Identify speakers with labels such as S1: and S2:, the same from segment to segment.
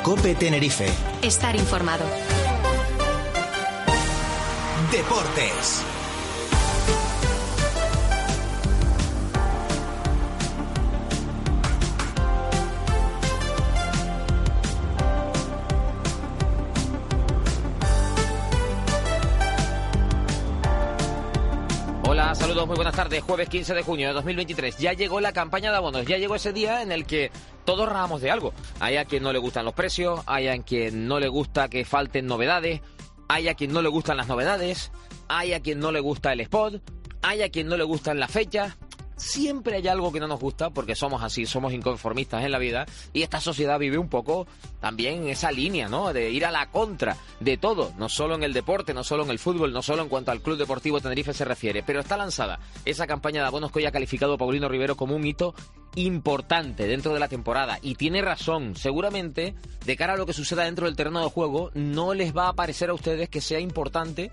S1: COPE Tenerife.
S2: Estar informado.
S1: Deportes.
S3: Hola, saludos, muy buenas tardes. Jueves 15 de junio de 2023. Ya llegó la campaña de abonos, ya llegó ese día en el que todos rajamos de algo. Hay a quien no le gustan los precios, hay a quien no le gusta que falten novedades, hay a quien no le gustan las novedades, hay a quien no le gusta el spot, hay a quien no le gustan las fechas. Siempre hay algo que no nos gusta porque somos así, somos inconformistas en la vida y esta sociedad vive un poco también en esa línea, ¿no? De ir a la contra de todo, no solo en el deporte, no solo en el fútbol, no solo en cuanto al Club Deportivo Tenerife se refiere, pero está lanzada esa campaña de abonos que hoy ha calificado Paulino Rivero como un hito importante dentro de la temporada y tiene razón. Seguramente de cara a lo que suceda dentro del terreno de juego no les va a parecer a ustedes que sea importante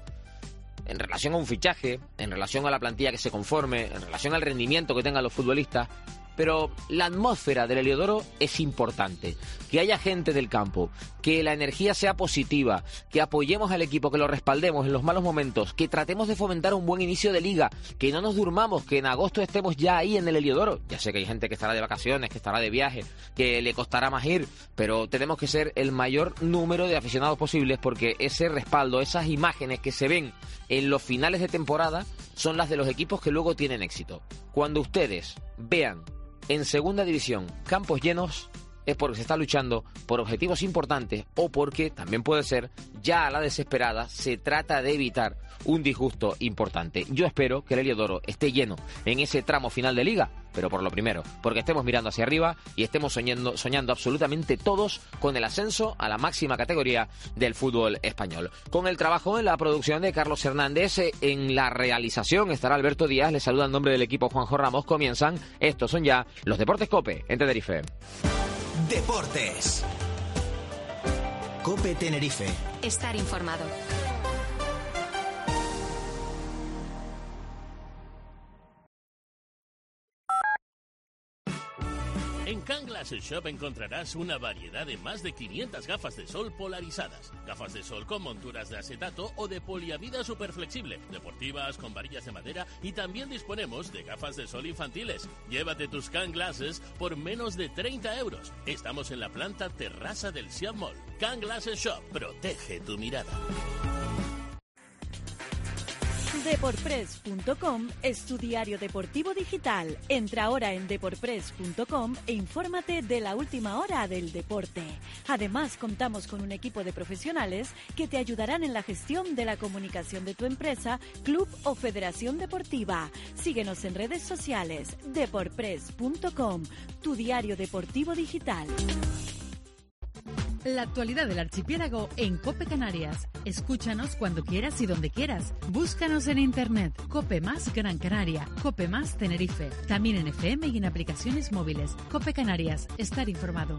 S3: en relación a un fichaje, en relación a la plantilla que se conforme, en relación al rendimiento que tengan los futbolistas, pero la atmósfera del Heliodoro es importante. Que haya gente del campo, que la energía sea positiva, que apoyemos al equipo, que lo respaldemos en los malos momentos, que tratemos de fomentar un buen inicio de liga, que no nos durmamos, que en agosto estemos ya ahí en el Heliodoro. Ya sé que hay gente que estará de vacaciones, que estará de viaje, que le costará más ir, pero tenemos que ser el mayor número de aficionados posibles porque ese respaldo, esas imágenes que se ven en los finales de temporada son las de los equipos que luego tienen éxito. Cuando ustedes vean en segunda división campos llenos es porque se está luchando por objetivos importantes o porque, también puede ser, ya a la desesperada se trata de evitar un disgusto importante. Yo espero que el Heliodoro esté lleno en ese tramo final de liga, pero por lo primero, porque estemos mirando hacia arriba y estemos soñando absolutamente todos con el ascenso a la máxima categoría del fútbol español. Con el trabajo en la producción de Carlos Hernández, en la realización estará Alberto Díaz, les saluda en nombre del equipo Juanjo Ramos. Comienzan, estos son ya los Deportes COPE en Tenerife.
S1: Deportes. COPE Tenerife.
S2: Estar informado.
S4: En Can Glasses Shop encontrarás una variedad de más de 500 gafas de sol polarizadas. Gafas de sol con monturas de acetato o de poliamida superflexible, deportivas, con varillas de madera y también disponemos de gafas de sol infantiles. Llévate tus Can Glasses por menos de 30 euros. Estamos en la planta terraza del Siam Mall. Can Glasses Shop, protege tu mirada.
S5: Deporpress.com es tu diario deportivo digital. Entra ahora en deporpress.com e infórmate de la última hora del deporte. Además, contamos con un equipo de profesionales que te ayudarán en la gestión de la comunicación de tu empresa, club o federación deportiva. Síguenos en redes sociales. Deporpress.com, tu diario deportivo digital.
S6: La actualidad del archipiélago en COPE Canarias. Escúchanos cuando quieras y donde quieras. Búscanos en internet. COPE Más Gran Canaria. COPE Más Tenerife. También en FM y en aplicaciones móviles. COPE Canarias. Estar informado.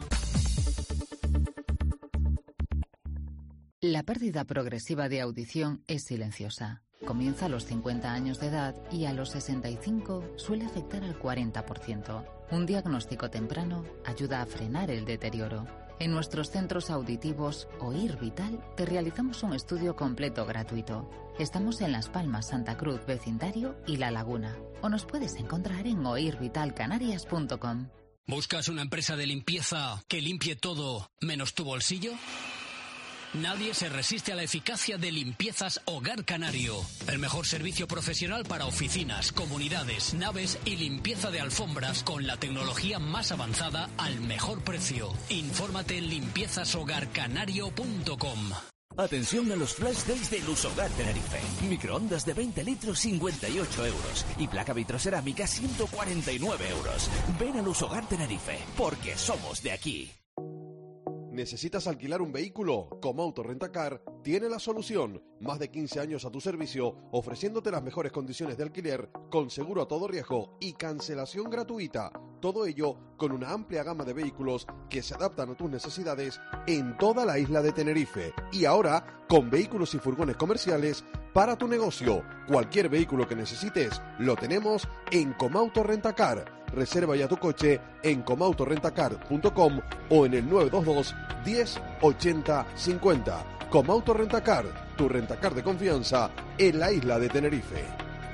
S7: La pérdida progresiva de audición es silenciosa. Comienza a los 50 años de edad y a los 65 suele afectar al 40%. Un diagnóstico temprano ayuda a frenar el deterioro. En nuestros centros auditivos Oír Vital te realizamos un estudio completo gratuito. Estamos en Las Palmas, Santa Cruz, Vecindario y La Laguna. O nos puedes encontrar en oirvitalcanarias.com.
S8: ¿Buscas una empresa de limpieza que limpie todo menos tu bolsillo? Nadie se resiste a la eficacia de Limpiezas Hogar Canario. El mejor servicio profesional para oficinas, comunidades, naves y limpieza de alfombras con la tecnología más avanzada al mejor precio. Infórmate en limpiezashogarcanario.com.
S9: Atención a los flash days de Lusogar Tenerife. Microondas de 20 litros, 58 euros. Y placa vitrocerámica, 149 euros. Ven a Lusogar Tenerife, porque somos de aquí.
S10: ¿Necesitas alquilar un vehículo? Comauto Rentacar tiene la solución. Más de 15 años a tu servicio, ofreciéndote las mejores condiciones de alquiler, con seguro a todo riesgo y cancelación gratuita. Todo ello con una amplia gama de vehículos que se adaptan a tus necesidades en toda la isla de Tenerife. Y ahora, con vehículos y furgones comerciales para tu negocio. Cualquier vehículo que necesites, lo tenemos en Comauto Rentacar. Reserva ya tu coche en comautorentacar.com o en el 922 10 80 50. Comautorentacar, tu rentacar de confianza en la isla de Tenerife.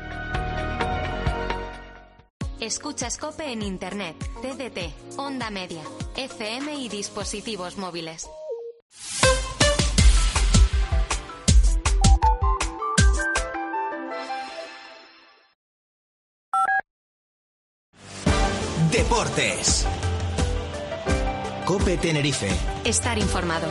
S2: Escuchas COPE en Internet, TDT, Onda Media, FM y dispositivos móviles.
S1: Deportes. COPE Tenerife.
S2: Estar informado.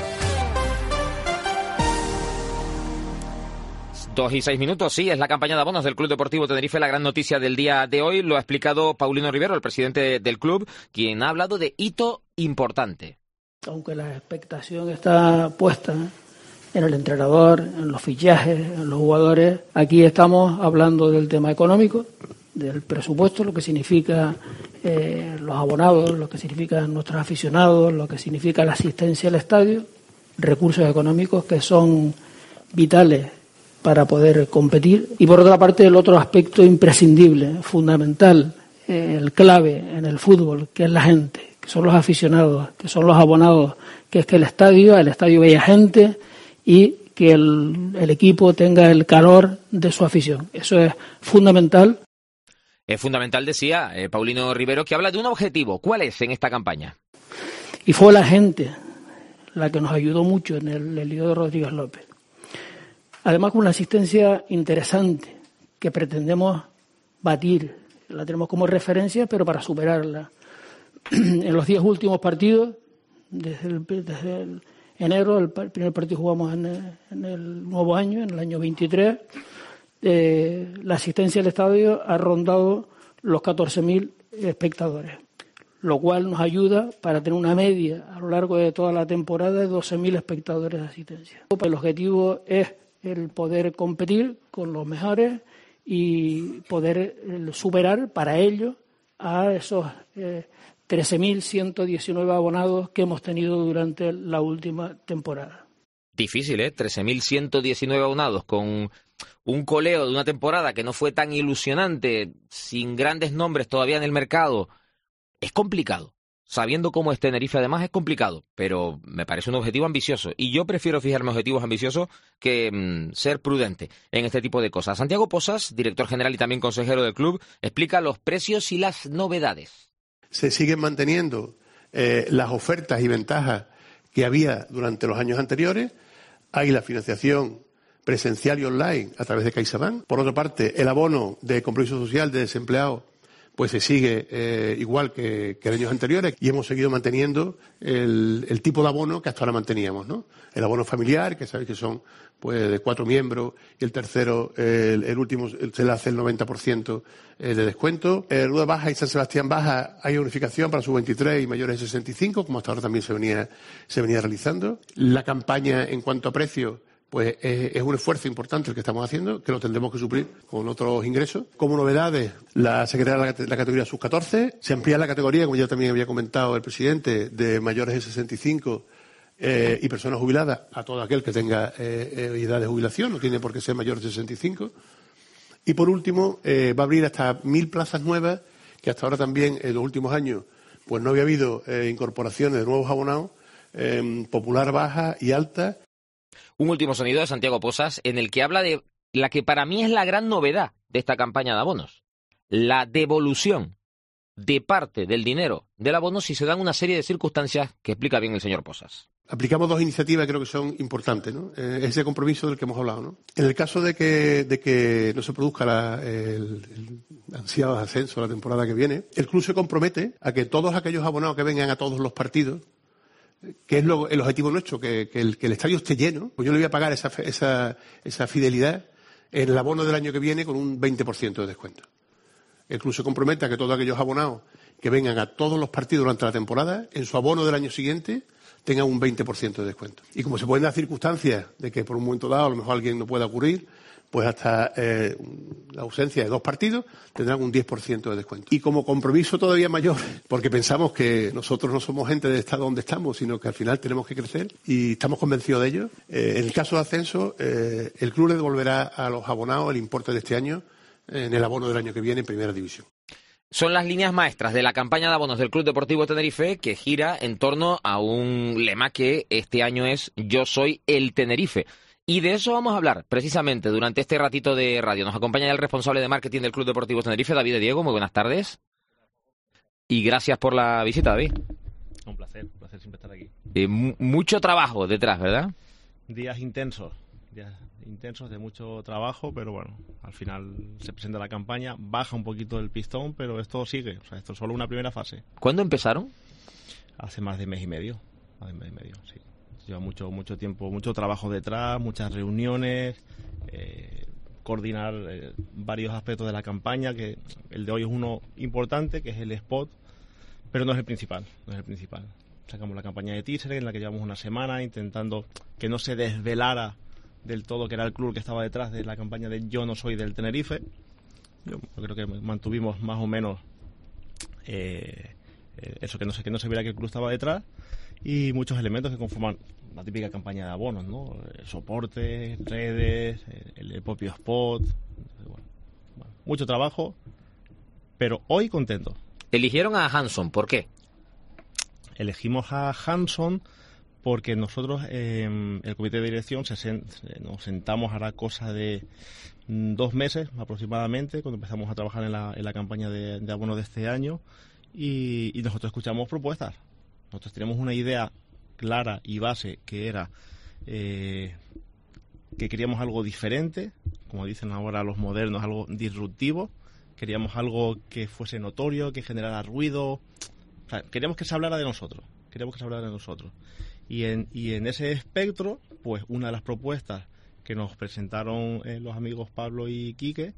S3: 2:06, sí, es la campaña de abonos del Club Deportivo Tenerife, la gran noticia del día de hoy. Lo ha explicado Paulino Rivero, el presidente del club, quien ha hablado de hito importante.
S11: Aunque la expectación está puesta en el entrenador, en los fichajes, en los jugadores, aquí estamos hablando del tema económico, del presupuesto, lo que significa los abonados, lo que significan nuestros aficionados, lo que significa la asistencia al estadio, recursos económicos que son vitales para poder competir. Y por otra parte, el otro aspecto imprescindible, fundamental, el clave en el fútbol, que es la gente, que son los aficionados, que son los abonados, que es que el estadio vea gente y que el equipo tenga el calor de su afición. Eso es fundamental.
S3: Es fundamental, decía Paulino Rivero, que habla de un objetivo. ¿Cuál es en esta campaña?
S11: Y fue la gente la que nos ayudó mucho en el lío de Rodríguez López. Además, con una asistencia interesante que pretendemos batir. La tenemos como referencia, pero para superarla. En los 10 últimos partidos, desde el enero, el primer partido jugamos en el nuevo año, en el año 23, la asistencia al estadio ha rondado los 14.000 espectadores, lo cual nos ayuda para tener una media a lo largo de toda la temporada de 12.000 espectadores de asistencia. El objetivo es el poder competir con los mejores y poder superar para ello a esos 13.119 abonados que hemos tenido durante la última temporada.
S3: Difícil, 13.119 abonados con un coleo de una temporada que no fue tan ilusionante, sin grandes nombres todavía en el mercado. Es complicado. Sabiendo cómo es Tenerife, además, es complicado, pero me parece un objetivo ambicioso. Y yo prefiero fijarme objetivos ambiciosos que ser prudente en este tipo de cosas. Santiago Posas, director general y también consejero del club, explica los precios y las novedades.
S12: Se siguen manteniendo las ofertas y ventajas que había durante los años anteriores. Hay la financiación presencial y online a través de CaixaBank. Por otra parte, el abono de compromiso social de desempleados pues se sigue igual que en años anteriores y hemos seguido manteniendo el tipo de abono que hasta ahora manteníamos, ¿no? El abono familiar, que sabéis que son pues de 4 miembros y el tercero, el último, se le hace el 90% de descuento. En Rueda Baja y San Sebastián Baja hay unificación para sub-23 y mayores de 65, como hasta ahora también se venía realizando. La campaña en cuanto a precios pues es un esfuerzo importante el que estamos haciendo, que lo tendremos que suplir con otros ingresos. Como novedades, se crea la categoría sub-14, se amplía la categoría, como ya también había comentado el presidente, de mayores de 65 y personas jubiladas a todo aquel que tenga edad de jubilación, no tiene por qué ser mayor de 65. Y por último, va a abrir hasta 1.000 plazas nuevas, que hasta ahora también en los últimos años pues no había habido incorporaciones de nuevos abonados, popular, baja y alta.
S3: Un último sonido de Santiago Posas en el que habla de la que para mí es la gran novedad de esta campaña de abonos. La devolución de parte del dinero del abono si se dan una serie de circunstancias que explica bien el señor Posas.
S12: Aplicamos 2 iniciativas que creo que son importantes, ¿no? Ese compromiso del que hemos hablado, ¿no? En el caso de que no se produzca el ansiado ascenso la temporada que viene, el club se compromete a que todos aquellos abonados que vengan a todos los partidos, que es el objetivo nuestro, que el estadio esté lleno, pues yo le voy a pagar esa fidelidad en el abono del año que viene con un 20% de descuento. El club se compromete a que todos aquellos abonados que vengan a todos los partidos durante la temporada, en su abono del año siguiente, tengan un 20% de descuento. Y como se pueden dar circunstancias de que por un momento dado a lo mejor alguien no pueda ocurrir, pues hasta la ausencia de 2 partidos tendrán un 10% de descuento. Y como compromiso todavía mayor, porque pensamos que nosotros no somos gente de estar donde estamos, sino que al final tenemos que crecer y estamos convencidos de ello. En el caso de ascenso, el club le devolverá a los abonados el importe de este año en el abono del año que viene en Primera División.
S3: Son las líneas maestras de la campaña de abonos del Club Deportivo Tenerife, que gira en torno a un lema que este año es Yo soy el Tenerife. Y de eso vamos a hablar precisamente durante este ratito de radio. Nos acompaña ya el responsable de marketing del Club Deportivo Tenerife, David de Diego. Muy buenas tardes. Y gracias por la visita, David.
S13: Un placer siempre estar aquí.
S3: Mucho trabajo detrás, ¿verdad?
S13: Días intensos de mucho trabajo, pero bueno, al final se presenta la campaña, baja un poquito el pistón, pero esto sigue. O sea, esto es solo una primera fase.
S3: ¿Cuándo empezaron?
S13: Hace más de mes y medio. Sí. Lleva mucho tiempo, mucho trabajo detrás, muchas reuniones, coordinar varios aspectos de la campaña, que el de hoy es uno importante, que es el spot, pero no es el principal. Sacamos la campaña de teaser, en la que llevamos una semana intentando que no se desvelara del todo que era el club que estaba detrás de la campaña de Yo no soy del Tenerife. Yo creo que mantuvimos más o menos eso, que no se viera que el club estaba detrás, y muchos elementos que conforman la típica campaña de abonos, ¿no? Soporte, redes, el propio spot. Bueno, mucho trabajo, pero hoy contento.
S3: Eligieron a Hanson, ¿por qué?
S13: Elegimos a Hanson porque nosotros, el comité de dirección, nos sentamos hará cosa de 2 meses aproximadamente, cuando empezamos a trabajar en la campaña de abonos de este año, y nosotros escuchamos propuestas. Nosotros teníamos una idea clara y base, que era que queríamos algo diferente, como dicen ahora los modernos, algo disruptivo. Queríamos algo que fuese notorio, que generara ruido. O sea, queríamos que se hablara de nosotros. Y en ese espectro, pues una de las propuestas que nos presentaron los amigos Pablo y Quique,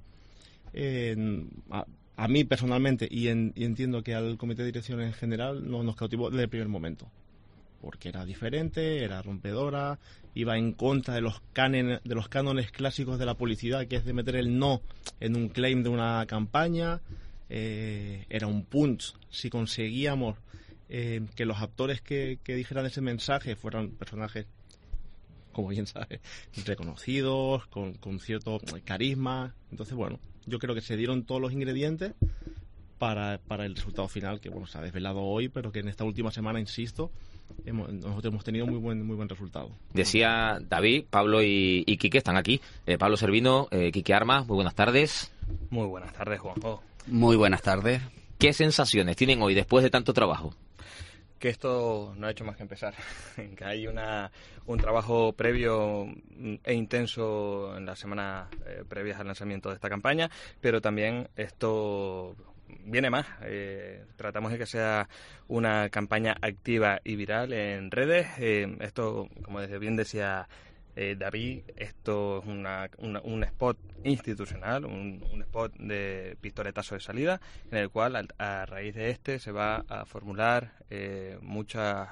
S13: a mí personalmente, y entiendo que al comité de dirección en general, nos cautivó desde el primer momento. Porque era diferente, era rompedora, iba en contra de los cánones clásicos de la publicidad, que es de meter el no en un claim de una campaña. Era un punch si conseguíamos que los actores que dijeran ese mensaje fueran personajes, como bien sabes, reconocidos, con cierto carisma. Entonces, bueno, yo creo que se dieron todos los ingredientes para el resultado final, que bueno, se ha desvelado hoy, pero que en esta última semana, insisto, nosotros hemos tenido muy buen resultado.
S3: Decía David, Pablo y Quique están aquí. Pablo Servino, Quique Armas, muy buenas tardes.
S14: Muy buenas tardes, Juanjo.
S15: Muy buenas tardes.
S3: ¿Qué sensaciones tienen hoy después de tanto trabajo?
S14: Que esto no ha hecho más que empezar, que hay un trabajo previo e intenso en las semanas previas al lanzamiento de esta campaña, pero también esto viene más. Tratamos de que sea una campaña activa y viral en redes. Esto, como bien decía David, esto es un spot institucional, un spot de pistoletazo de salida, en el cual a raíz de este se va a formular muchas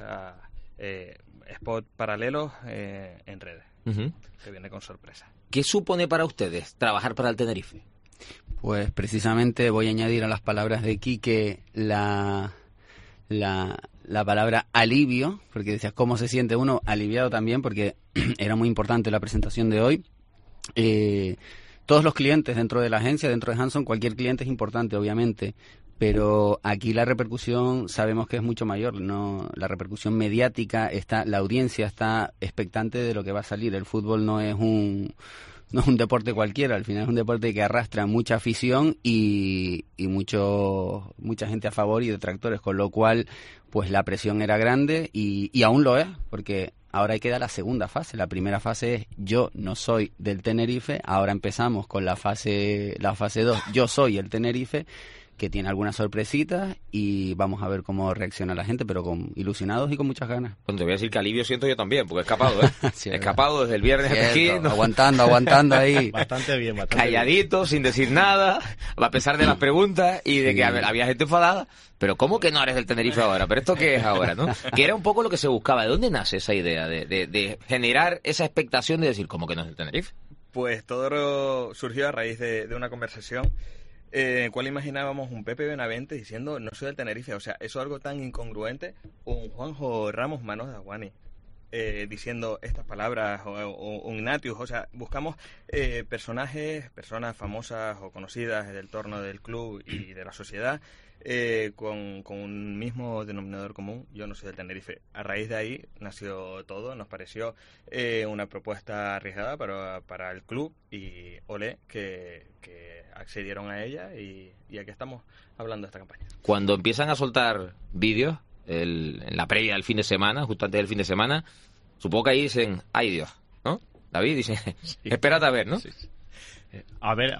S14: spots paralelos en redes, que viene con sorpresa.
S3: ¿Qué supone para ustedes trabajar para el Tenerife?
S15: Pues precisamente voy a añadir a las palabras de Quique la palabra alivio, porque decías cómo se siente uno aliviado también, porque era muy importante la presentación de hoy. Todos los clientes dentro de la agencia, dentro de Hanson, cualquier cliente es importante, obviamente, pero aquí la repercusión sabemos que es mucho mayor, ¿no? La repercusión mediática, la audiencia está expectante de lo que va a salir. El fútbol no es un deporte cualquiera, al final es un deporte que arrastra mucha afición y mucha gente a favor y detractores, con lo cual pues la presión era grande y aún lo es, porque ahora hay que dar la segunda fase. La primera fase es Yo no soy del Tenerife, ahora empezamos con la fase 2, Yo soy el Tenerife, que tiene algunas sorpresitas y vamos a ver cómo reacciona la gente, pero ilusionados y con muchas ganas.
S3: Bueno, te voy a decir que alivio siento yo también, porque he escapado, ¿eh? Sí, he escapado desde el viernes hasta aquí.
S15: ¿No? Aguantando ahí.
S13: Bastante bien.
S3: Calladito, sin decir nada, a pesar de las preguntas y de que había gente enfadada. Pero ¿cómo que no eres del Tenerife ahora? ¿Pero esto qué es ahora, no? Que era un poco lo que se buscaba. ¿De dónde nace esa idea de generar esa expectación de decir, ¿cómo que no es del Tenerife?
S14: Pues todo surgió a raíz de una conversación en el cual imaginábamos un Pepe Benavente diciendo no soy del Tenerife. O sea, eso es algo tan incongruente. Un Juanjo Ramos Manos de Aguani. diciendo estas palabras o Ignatius. O sea, buscamos personas famosas o conocidas del entorno del club y de la sociedad, con un mismo denominador común. Yo no soy del Tenerife. A raíz de ahí nació todo. Nos pareció una propuesta arriesgada para el club, y olé que accedieron a ella, y aquí estamos hablando de esta campaña.
S3: Cuando empiezan a soltar vídeos en la previa del fin de semana, justo antes del fin de semana, supongo que ahí dicen, ¡ay Dios! ¿No? David dice, sí. Espérate a ver, ¿no?
S13: Sí. A ver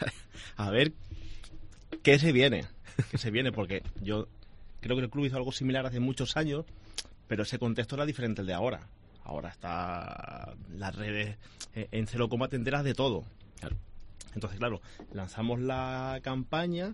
S13: qué se viene. Porque yo creo que el club hizo algo similar hace muchos años, pero ese contexto era diferente al de ahora. Ahora está las redes en 0, te enteras de todo. Claro. Entonces, claro, lanzamos la campaña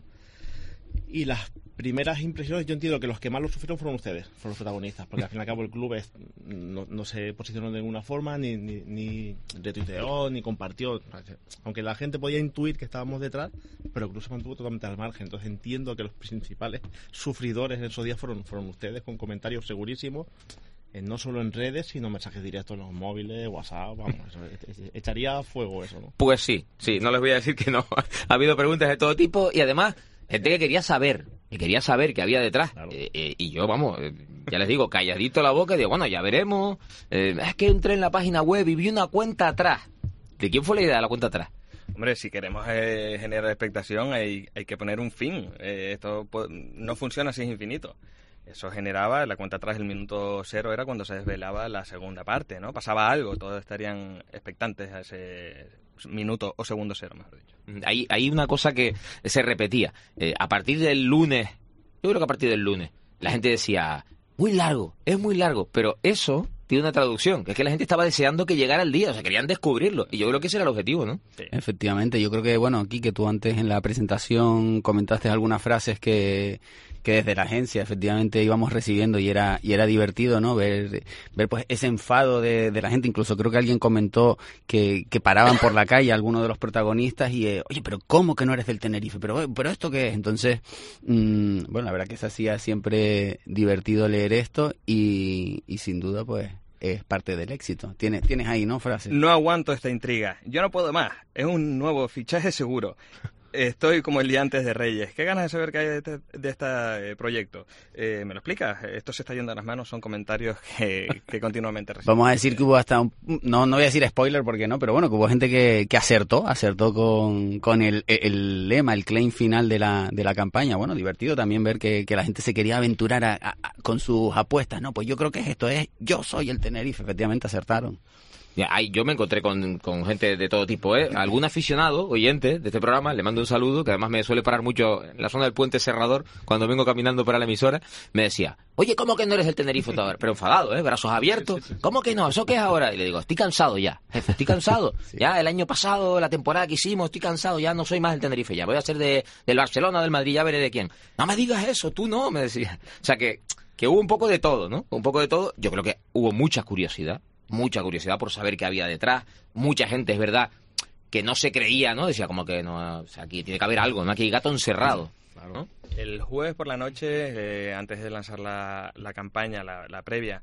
S13: y las primeras impresiones, yo entiendo que los que más lo sufrieron fueron ustedes, fueron los protagonistas, porque al fin y al cabo el club no se posicionó de ninguna forma, ni retuiteó, ni compartió. Aunque la gente podía intuir que estábamos detrás, pero el club se mantuvo totalmente al margen. Entonces entiendo que los principales sufridores en esos días fueron ustedes, con comentarios segurísimos, no solo en redes, sino mensajes directos en los móviles, WhatsApp, vamos, echaría a fuego eso, ¿no?
S3: Pues sí, no les voy a decir que no. Ha habido preguntas de todo tipo, y además gente que quería saber qué había detrás. Claro. Y yo, vamos, ya les digo, calladito la boca, y digo, bueno, ya veremos. Es que entré en la página web y vi una cuenta atrás. ¿De quién fue la idea de la cuenta atrás?
S14: Hombre, si queremos generar expectación, hay que poner un fin. Esto no funciona si es infinito. Eso generaba, la cuenta atrás del minuto 0 era cuando se desvelaba la segunda parte, ¿no? Pasaba algo, todos estarían expectantes a ese minuto o segundo 0, mejor dicho.
S3: Hay una cosa que se repetía. A partir del lunes, yo creo que a partir del lunes, la gente decía, es muy largo, pero eso tiene una traducción, que es que la gente estaba deseando que llegara el día, o sea, querían descubrirlo, y yo creo que ese era el objetivo, ¿no?
S15: Sí. Efectivamente, yo creo que, bueno, aquí que tú antes en la presentación comentaste algunas frases que desde la agencia efectivamente íbamos recibiendo, y era divertido, ¿no? Ver pues ese enfado de la gente. Incluso creo que alguien comentó que paraban por la calle algunos de los protagonistas y oye, pero ¿cómo que no eres del Tenerife? Pero ¿esto qué es? Entonces, bueno, la verdad que se hacía siempre divertido leer esto, y sin duda pues es parte del éxito. Tienes ahí, ¿no? Frases.
S14: No aguanto esta intriga. Yo no puedo más. Es un nuevo fichaje seguro. Estoy como el día antes de Reyes. ¿Qué ganas de saber qué hay de este proyecto? ¿Me lo explicas? Esto se está yendo a las manos. Son comentarios que continuamente recibo.
S15: Vamos a decir que hubo hasta no voy a decir spoiler porque no, pero bueno, que hubo gente que acertó con el lema, el claim final de la campaña. Bueno, divertido también ver que la gente se quería aventurar con sus apuestas. No, pues yo creo que esto es yo soy el Tenerife. Efectivamente acertaron.
S3: Yo me encontré con gente de todo tipo, algún aficionado, oyente de este programa, le mando un saludo, que además me suele parar mucho en la zona del Puente Serrador, cuando vengo caminando para la emisora, me decía, oye, ¿cómo que no eres el Tenerife todavía? Pero enfadado, brazos abiertos, sí. ¿Cómo que no? ¿Eso qué es ahora? Y le digo, estoy cansado ya, jefe, estoy cansado. Sí. Ya el año pasado, la temporada que hicimos, estoy cansado, ya no soy más el Tenerife, ya voy a ser del Barcelona, del Madrid, ya veré de quién. No me digas eso, tú no, me decía. O sea que hubo un poco de todo, ¿no? Un poco de todo. Yo creo que hubo mucha curiosidad por saber qué había detrás. Mucha gente, es verdad, que no se creía, ¿no? Decía como que no, o sea, aquí tiene que haber algo, ¿no? Aquí hay gato encerrado, claro, ¿no?
S14: El jueves por la noche, antes de lanzar la campaña, la previa,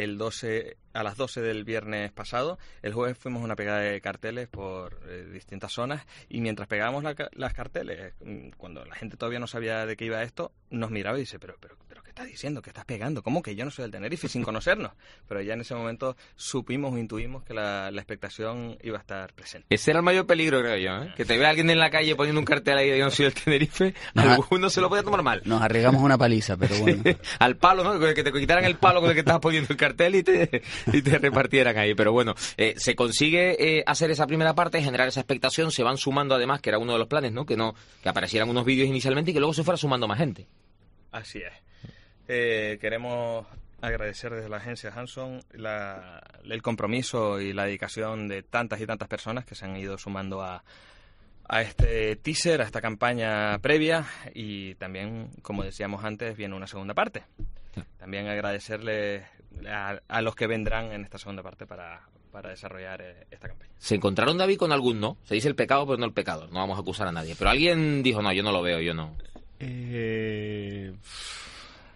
S14: a las 12 del viernes pasado, el jueves fuimos una pegada de carteles por distintas zonas, y mientras pegábamos las carteles, cuando la gente todavía no sabía de qué iba esto, nos miraba y dice, pero ¿qué estás diciendo? ¿Qué estás pegando? ¿Cómo que yo no soy del Tenerife sin conocernos? Pero ya en ese momento supimos o intuimos que la expectación iba a estar presente.
S3: Ese era el mayor peligro, creo yo, que te vea alguien en la calle poniendo un cartel ahí de yo no soy del Tenerife, alguno se lo podía tomar mal.
S15: Nos arriesgamos una paliza, pero bueno.
S3: Al palo, ¿no? Que te quitaran el palo con el que estabas poniendo el cartel y te repartieran ahí. Pero bueno, se consigue hacer esa primera parte, generar esa expectación, se van sumando además, que era uno de los planes, ¿no? Que aparecieran unos vídeos inicialmente y que luego se fuera sumando más gente.
S14: Así es. Queremos agradecer desde la agencia Hanson el compromiso y la dedicación de tantas y tantas personas que se han ido sumando a este teaser, a esta campaña previa, y también, como decíamos antes, viene una segunda parte. También agradecerle a los que vendrán en esta segunda parte para desarrollar esta campaña.
S3: Se encontraron, David, con algún no. Se dice el pecado, pero no el pecador. No vamos a acusar a nadie. Pero alguien dijo, no, yo no lo veo, yo no.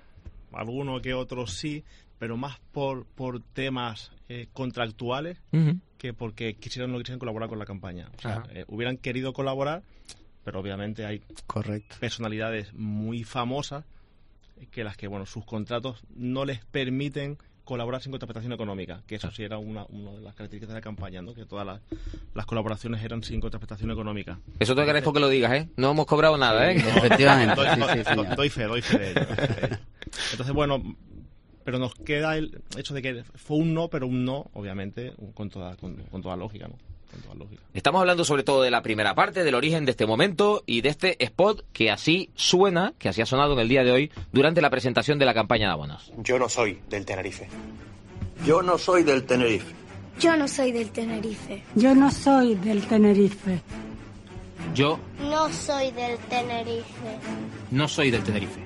S13: alguno que otro sí, pero más por temas contractuales que porque quisieran o no quisieran colaborar con la campaña. O sea, hubieran querido colaborar, pero obviamente hay personalidades muy famosas que las que, bueno, sus contratos no les permiten colaborar sin contraprestación económica, que eso sí era una de las características de la campaña, ¿no? Que todas las colaboraciones eran sin contraprestación económica.
S3: Eso te agradezco que lo digas, ¿eh? No hemos cobrado nada, ¿eh?
S15: Efectivamente.
S13: Doy fe de ello. Entonces, bueno, pero nos queda el hecho de que fue un no, pero un no, obviamente, con toda lógica, ¿no?
S3: Estamos hablando sobre todo de la primera parte, del origen de este momento y de este spot que así suena, que así ha sonado en el día de hoy durante la presentación de la campaña de abonos.
S16: Yo no soy del Tenerife.
S17: Yo no soy del Tenerife.
S18: Yo no soy del Tenerife.
S19: Yo no soy del Tenerife.
S3: Yo
S18: no soy del Tenerife.
S3: No soy del Tenerife.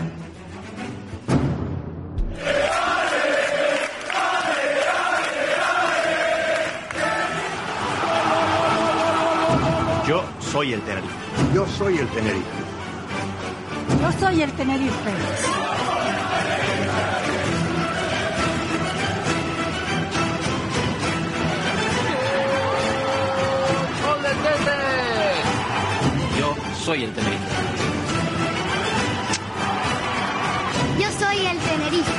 S16: Yo soy el Tenerife.
S17: Yo soy el Tenerife.
S19: Yo soy el Tenerife.
S3: ¡Gol del Tete! Yo soy el Tenerife.
S18: Yo soy el Tenerife.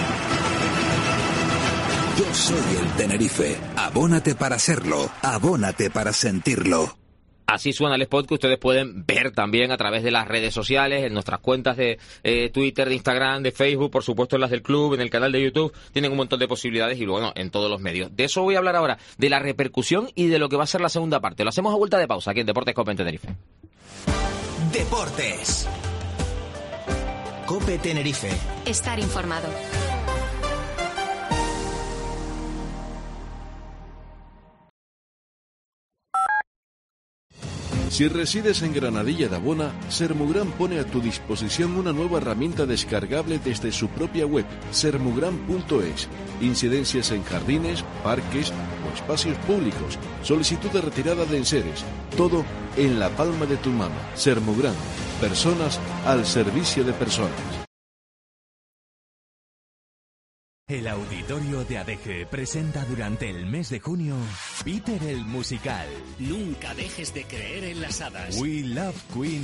S1: Yo soy el Tenerife. Abónate para serlo. Abónate para sentirlo.
S3: Así suena el spot que ustedes pueden ver también a través de las redes sociales, en nuestras cuentas de Twitter, de Instagram, de Facebook, por supuesto en las del club, en el canal de YouTube. Tienen un montón de posibilidades y bueno, en todos los medios. De eso voy a hablar ahora, de la repercusión y de lo que va a ser la segunda parte. Lo hacemos a vuelta de pausa aquí en Deportes Cope en Tenerife.
S1: Deportes. Cope Tenerife.
S2: Estar informado.
S20: Si resides en Granadilla de Abona, Sermugran pone a tu disposición una nueva herramienta descargable desde su propia web, sermugran.es. Incidencias en jardines, parques o espacios públicos, solicitud de retirada de enseres, todo en la palma de tu mano. Sermugran, personas al servicio de personas.
S21: El Auditorio de Adeje presenta durante el mes de junio Peter el Musical.
S8: Nunca dejes de creer en las hadas.
S21: We Love Queen.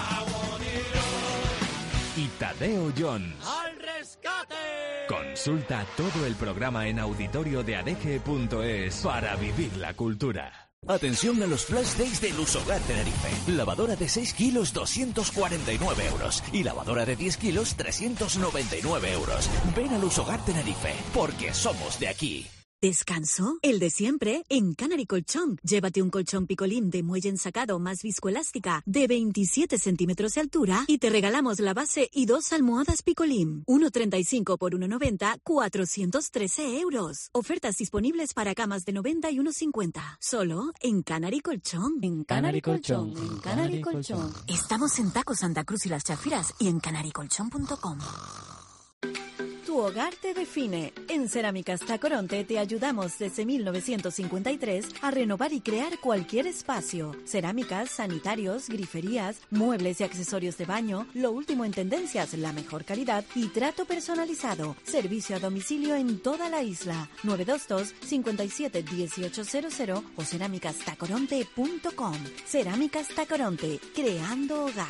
S21: Y Tadeo Jones.
S8: ¡Al rescate!
S21: Consulta todo el programa en auditoriodeadeje.es para vivir la cultura.
S9: Atención a los Flash Days de Lusogar Tenerife. Lavadora de 6 kilos, 249 euros. Y lavadora de 10 kilos, 399 euros. Ven a Lusogar Tenerife, porque somos de aquí.
S22: ¿Descanso? El de siempre, en Canary Colchón. Llévate un colchón picolín de muelle ensacado más viscoelástica de 27 centímetros de altura y te regalamos la base y 2 almohadas picolín. 1,35 por 1,90, 413 euros. Ofertas disponibles para camas de 90 y 1,50. Solo en Canary Colchón. En Canary Colchón. En Canary Colchón. Estamos en Taco Santa Cruz y Las Chafiras y en canarycolchón.com.
S5: Tu hogar te define. En Cerámicas Tacoronte te ayudamos desde 1953 a renovar y crear cualquier espacio. Cerámicas, sanitarios, griferías, muebles y accesorios de baño, lo último en tendencias, la mejor calidad y trato personalizado. Servicio a domicilio en toda la isla. 922 57 1800 o cerámicastacoronte.com. Cerámicas Tacoronte, creando hogar.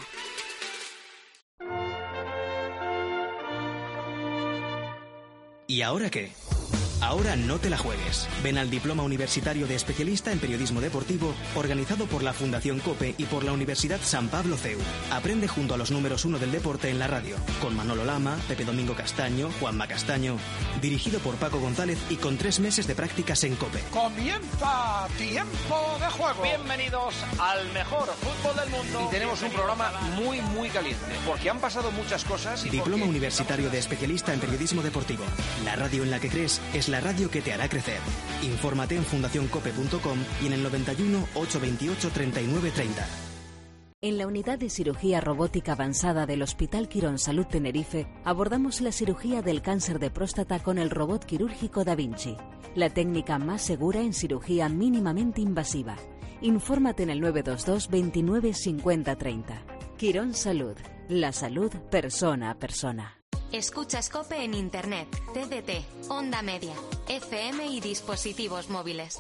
S23: ¿Y ahora qué? Ahora no te la juegues. Ven al Diploma Universitario de Especialista en Periodismo Deportivo, organizado por la Fundación COPE y por la Universidad San Pablo CEU. Aprende junto a los números 1 del deporte en la radio, con Manolo Lama, Pepe Domingo Castaño, Juanma Castaño, dirigido por Paco González y con 3 meses de prácticas en COPE.
S24: ¡Comienza Tiempo de Juego!
S25: Bienvenidos al mejor fútbol del mundo.
S24: Y tenemos un programa muy caliente, porque han pasado muchas cosas. Y
S23: Diploma Universitario de Especialista en Periodismo Deportivo. La radio en la que crees es la radio que te hará crecer. Infórmate en fundacioncope.com y en el 91 828 3930.
S26: En la unidad de cirugía robótica avanzada del Hospital Quirón Salud Tenerife abordamos la cirugía del cáncer de próstata con el robot quirúrgico Da Vinci, la técnica más segura en cirugía mínimamente invasiva. Infórmate en el 922 29 50 30. Quirón Salud, la salud persona a persona.
S2: Escuchas COPE en Internet, TDT, Onda Media, FM y dispositivos móviles.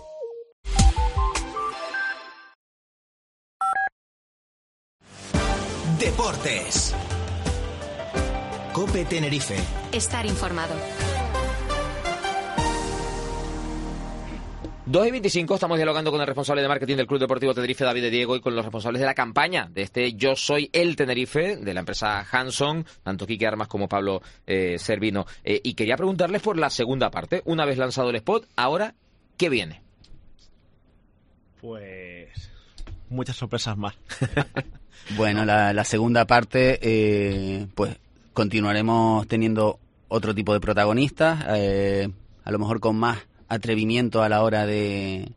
S4: Deportes. COPE Tenerife.
S2: Estar informado.
S3: 2:25, estamos dialogando con el responsable de marketing del Club Deportivo Tenerife, David de Diego, y con los responsables de la campaña de este Yo Soy el Tenerife, de la empresa Hanson, tanto Quique Armas como Pablo Servino. Y quería preguntarles por la segunda parte. Una vez lanzado el spot, ahora, ¿qué viene?
S13: Pues muchas sorpresas más.
S15: Bueno, la segunda parte, pues continuaremos teniendo otro tipo de protagonistas, a lo mejor con más atrevimiento a la hora de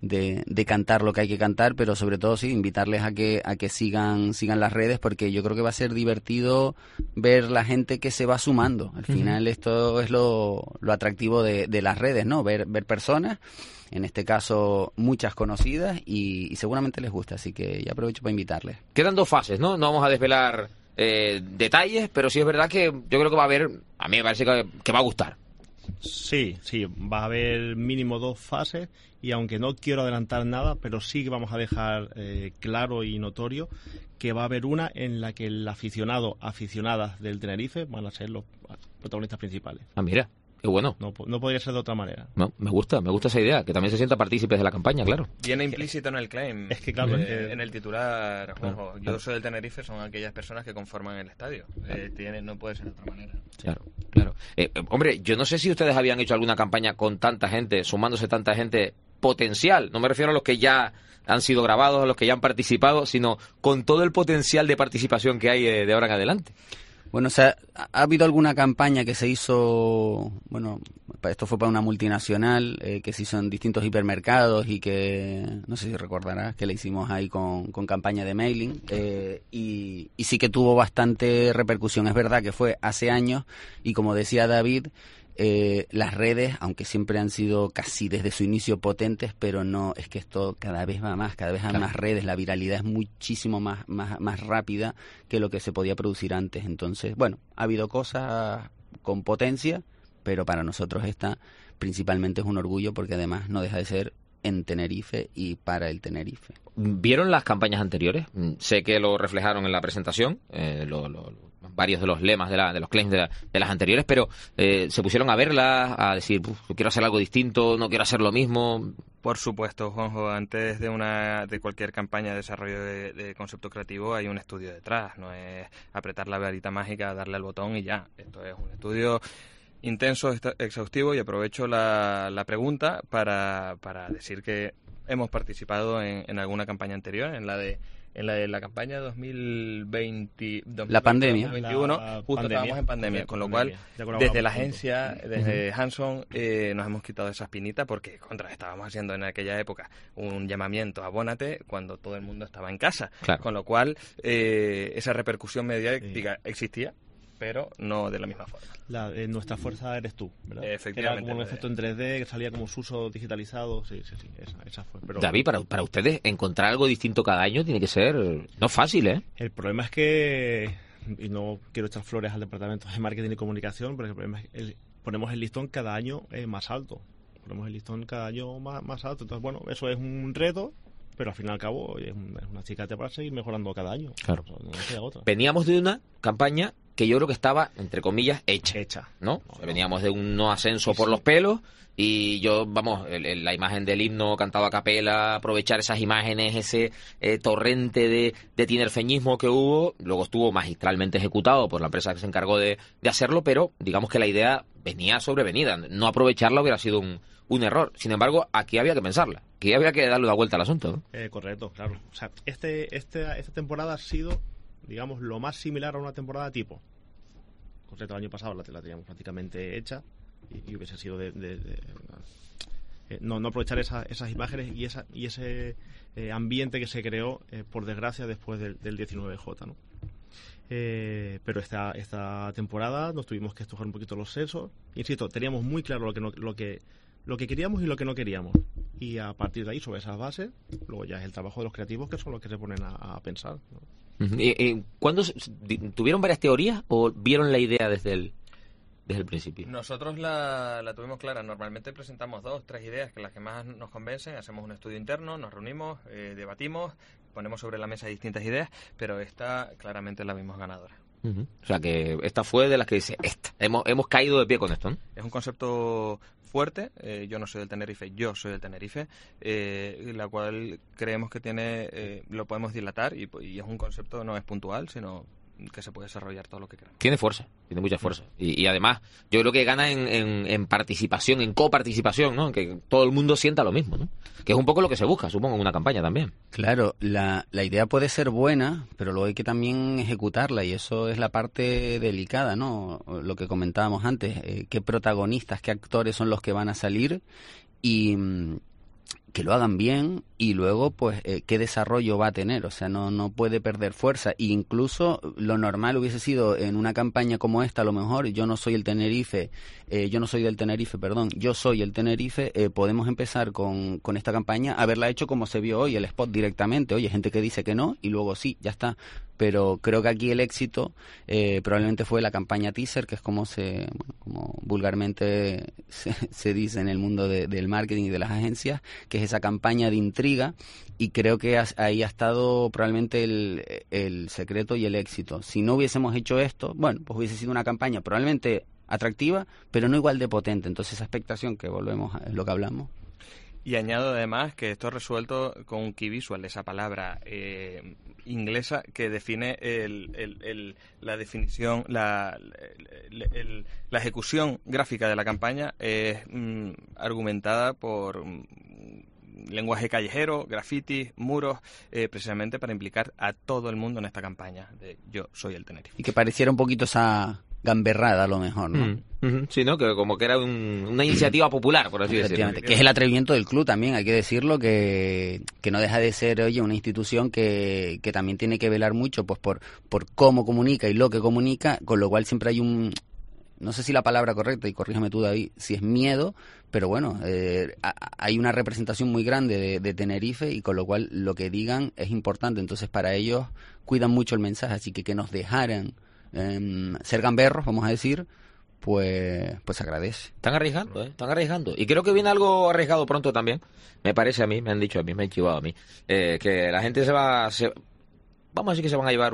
S15: cantar lo que hay que cantar, pero sobre todo sí invitarles a que sigan las redes, porque yo creo que va a ser divertido ver la gente que se va sumando. Al final esto es lo atractivo de las redes, ¿no? Ver personas, en este caso muchas conocidas, y seguramente les gusta, así que ya aprovecho para invitarles.
S3: Quedan 2 fases, ¿no? No vamos a desvelar detalles, pero sí es verdad que yo creo que va a haber, a mí me parece que va a gustar.
S13: Sí, va a haber mínimo 2 fases, y aunque no quiero adelantar nada, pero sí que vamos a dejar claro y notorio que va a haber una en la que el aficionadas del Tenerife van a ser los protagonistas principales.
S3: Ah, mira, qué bueno.
S13: No podría ser de otra manera.
S3: No, me gusta esa idea, que también se sientan partícipes de la campaña, claro.
S14: Viene implícito en el claim.
S13: Es que claro,
S14: en el titular, Juanjo, Yo Soy el Tenerife, son aquellas personas que conforman el estadio. No puede ser de otra manera.
S3: Claro. Hombre, yo no sé si ustedes habían hecho alguna campaña con tanta gente, sumándose tanta gente potencial. No me refiero a los que ya han sido grabados, a los que ya han participado, sino con todo el potencial de participación que hay de ahora en adelante.
S15: Bueno, o sea, ha habido alguna campaña que se hizo, bueno, esto fue para una multinacional, que se hizo en distintos hipermercados y que, no sé si recordarás, que la hicimos ahí con campaña de mailing, y sí que tuvo bastante repercusión. Es verdad que fue hace años, y como decía David, las redes, aunque siempre han sido casi desde su inicio potentes, pero no, es que esto cada vez va más, cada vez hay más redes, la viralidad es muchísimo más rápida que lo que se podía producir antes. Entonces, bueno, ha habido cosas con potencia, pero para nosotros esta principalmente es un orgullo, porque además no deja de ser en Tenerife y para el Tenerife.
S3: ¿Vieron las campañas anteriores? Sé que lo reflejaron en la presentación, varios de los lemas de los claims de las anteriores, pero se pusieron a verlas, a decir, quiero hacer algo distinto, no quiero hacer lo mismo.
S14: Por supuesto, Juanjo, antes de cualquier campaña de desarrollo de concepto creativo hay un estudio detrás, no es apretar la varita mágica, darle al botón y ya. Esto es un estudio intenso, exhaustivo, y aprovecho la pregunta para decir que hemos participado en alguna campaña anterior, en la campaña 2020,
S15: la pandemia,
S14: 2021, justo estábamos en pandemia, con lo cual desde la agencia, desde Hanson, nos hemos quitado esa espinita, porque estábamos haciendo en aquella época un llamamiento, abónate, cuando todo el mundo estaba en casa, con lo cual esa repercusión mediática existía, pero no de la misma forma.
S13: Nuestra fuerza eres tú, ¿verdad?
S14: Efectivamente.
S13: Era como un efecto en 3D, que salía como Suso digitalizado. Sí, esa fue. Pero,
S3: David, para ustedes, encontrar algo distinto cada año tiene que ser no fácil, ¿eh?
S13: El problema es que, y no quiero echar flores al departamento de marketing y comunicación, pero el problema es que ponemos el listón cada año más alto. Ponemos el listón cada año más alto. Entonces, bueno, eso es un reto, pero al fin y al cabo es una acicate para seguir mejorando cada año.
S3: Claro.
S13: O sea, no queda otra.
S3: Veníamos de una campaña que yo creo que estaba, entre comillas, hecha, ¿no? Veníamos de un no ascenso por los pelos, y la imagen del himno cantado a capela, aprovechar esas imágenes, ese torrente de tinerfeñismo que hubo, luego estuvo magistralmente ejecutado por la empresa que se encargó de hacerlo, pero digamos que la idea venía sobrevenida, no aprovecharla hubiera sido un error. Sin embargo, aquí había que pensarla, aquí había que darle una vuelta al asunto, ¿no?
S13: Correcto, claro. O sea, esta temporada ha sido, digamos, lo más similar a una temporada tipo. Correcto, el año pasado la teníamos prácticamente hecha, y hubiese sido no aprovechar esas imágenes y ese ambiente que se creó, por desgracia, después del 19J, ¿no? Pero esta temporada nos tuvimos que estudiar un poquito los sesos. Insisto, teníamos muy claro lo que queríamos y lo que no queríamos, y a partir de ahí, sobre esas bases, luego ya es el trabajo de los creativos, que son los que se ponen a pensar, ¿no?
S3: ¿Cuándo tuvieron varias teorías o vieron la idea desde el desde el principio?
S14: Nosotros la tuvimos clara. Normalmente presentamos 2, 3 ideas, que las que más nos convencen, hacemos un estudio interno, nos reunimos, debatimos, ponemos sobre la mesa distintas ideas, pero esta claramente la vimos ganadora.
S3: O sea que esta fue de las que dice, hemos caído de pie con esto, ¿no?
S14: Es un concepto fuerte, yo no soy del Tenerife, yo soy del Tenerife, la cual creemos que tiene, lo podemos dilatar y es un concepto, no es puntual, sino que se puede desarrollar todo lo que queramos.
S3: Tiene fuerza, tiene mucha fuerza. Y además, yo creo que gana en participación, en coparticipación, ¿no? Que todo el mundo sienta lo mismo, ¿no? Que es un poco lo que se busca, supongo, en una campaña también.
S15: Claro, la idea puede ser buena, pero luego hay que también ejecutarla, y eso es la parte delicada, ¿no? Lo que comentábamos antes, qué protagonistas, qué actores son los que van a salir y que lo hagan bien, y luego pues qué desarrollo va a tener. O sea, no puede perder fuerza. E incluso lo normal hubiese sido en una campaña como esta, a lo mejor yo no soy del Tenerife, yo soy el Tenerife, podemos empezar con esta campaña, haberla hecho como se vio hoy, el spot directamente. Oye, gente que dice que no y luego sí, ya está. Pero creo que aquí el éxito probablemente fue la campaña teaser, que es como vulgarmente se dice en el mundo del marketing y de las agencias, que es esa campaña de intriga, y creo que ahí ha estado probablemente el secreto y el éxito. Si no hubiésemos hecho esto, bueno, pues hubiese sido una campaña probablemente atractiva, pero no igual de potente. Entonces esa expectación, que volvemos a lo que hablamos.
S14: Y añado además que esto es resuelto con un key visual, esa palabra inglesa que define la definición, la ejecución gráfica de la campaña es argumentada por lenguaje callejero, grafitis, muros, precisamente para implicar a todo el mundo en esta campaña de Yo soy el Tenerife.
S15: Y que pareciera un poquito esa gamberrada a lo mejor, ¿no?
S3: Sí, ¿no? Que como que era una iniciativa popular, por así decirlo.
S15: Que es el atrevimiento del club también, hay que decirlo, que no deja de ser, oye, una institución que también tiene que velar mucho pues por cómo comunica y lo que comunica, con lo cual siempre hay no sé si la palabra correcta, y corrígeme tú, David, si es miedo, pero bueno, hay una representación muy grande de Tenerife, y con lo cual lo que digan es importante. Entonces para ellos cuidan mucho el mensaje, así que nos dejaran ser gamberros, vamos a decir, pues se agradece.
S3: Están arriesgando. Y creo que viene algo arriesgado pronto también, me parece a mí, me han dicho a mí, me han chivado a mí, que la gente vamos a decir que se van a llevar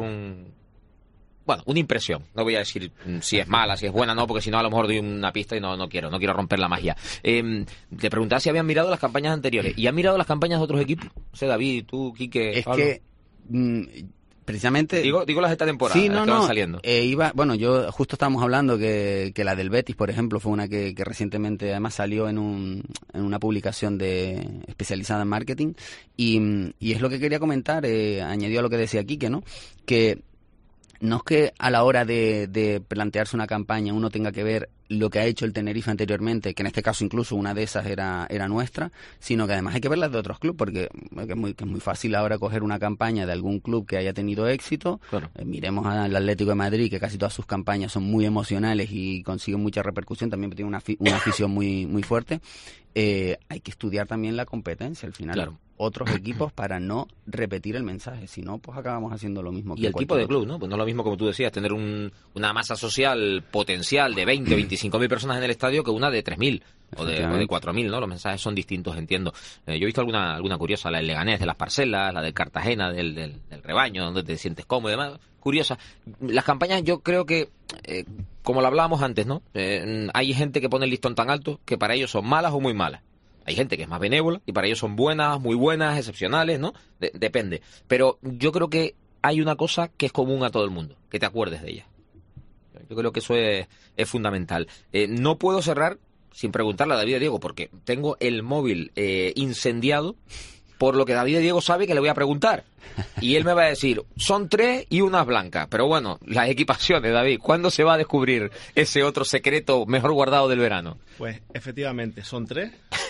S3: una impresión. No voy a decir si es mala, si es buena, no, porque si no a lo mejor doy una pista y no quiero romper la magia. Te preguntaba si habían mirado las campañas anteriores. ¿Y han mirado las campañas de otros equipos? O sea, David, tú, Quique,
S15: es
S3: Pablo.
S15: Que precisamente
S3: digo las de esta temporada,
S15: sí,
S3: las que van saliendo.
S15: Yo justo estábamos hablando que la del Betis, por ejemplo, fue una que recientemente además salió en una publicación especializada en marketing, y es lo que quería comentar, añadió a lo que decía Quique, ¿no? Que no es que a la hora de plantearse una campaña uno tenga que ver lo que ha hecho el Tenerife anteriormente, que en este caso incluso una de esas era nuestra, sino que además hay que ver las de otros clubes, porque es muy fácil ahora coger una campaña de algún club que haya tenido éxito. Claro. Miremos al Atlético de Madrid, que casi todas sus campañas son muy emocionales y consiguen mucha repercusión, también tiene una afición muy, muy fuerte. Hay que estudiar también la competencia al final. Claro. Otros equipos para no repetir el mensaje, si no, pues acabamos haciendo lo mismo.
S3: Y el tipo de club, ¿no? Pues no es lo mismo, como tú decías, tener una masa social potencial de 20, 25.000 personas en el estadio que una de 3.000 o de 4.000, ¿no? Los mensajes son distintos, entiendo. Yo he visto alguna curiosa, la del Leganés de las Parcelas, la del Cartagena del Rebaño, donde te sientes cómodo y demás. Curiosa. Las campañas, yo creo que, como lo hablábamos antes, ¿no? Hay gente que pone el listón tan alto que para ellos son malas o muy malas. Hay gente que es más benévola y para ellos son buenas, muy buenas, excepcionales, ¿no? Depende. Pero yo creo que hay una cosa que es común a todo el mundo, que te acuerdes de ella. Yo creo que eso es fundamental. No puedo cerrar sin preguntarle a David y Diego, porque tengo el móvil incendiado por lo que David y Diego sabe que le voy a preguntar. Y él me va a decir, son 3 y unas blancas. Pero bueno, las equipaciones, David, ¿cuándo se va a descubrir ese otro secreto mejor guardado del verano?
S13: Pues efectivamente, son 3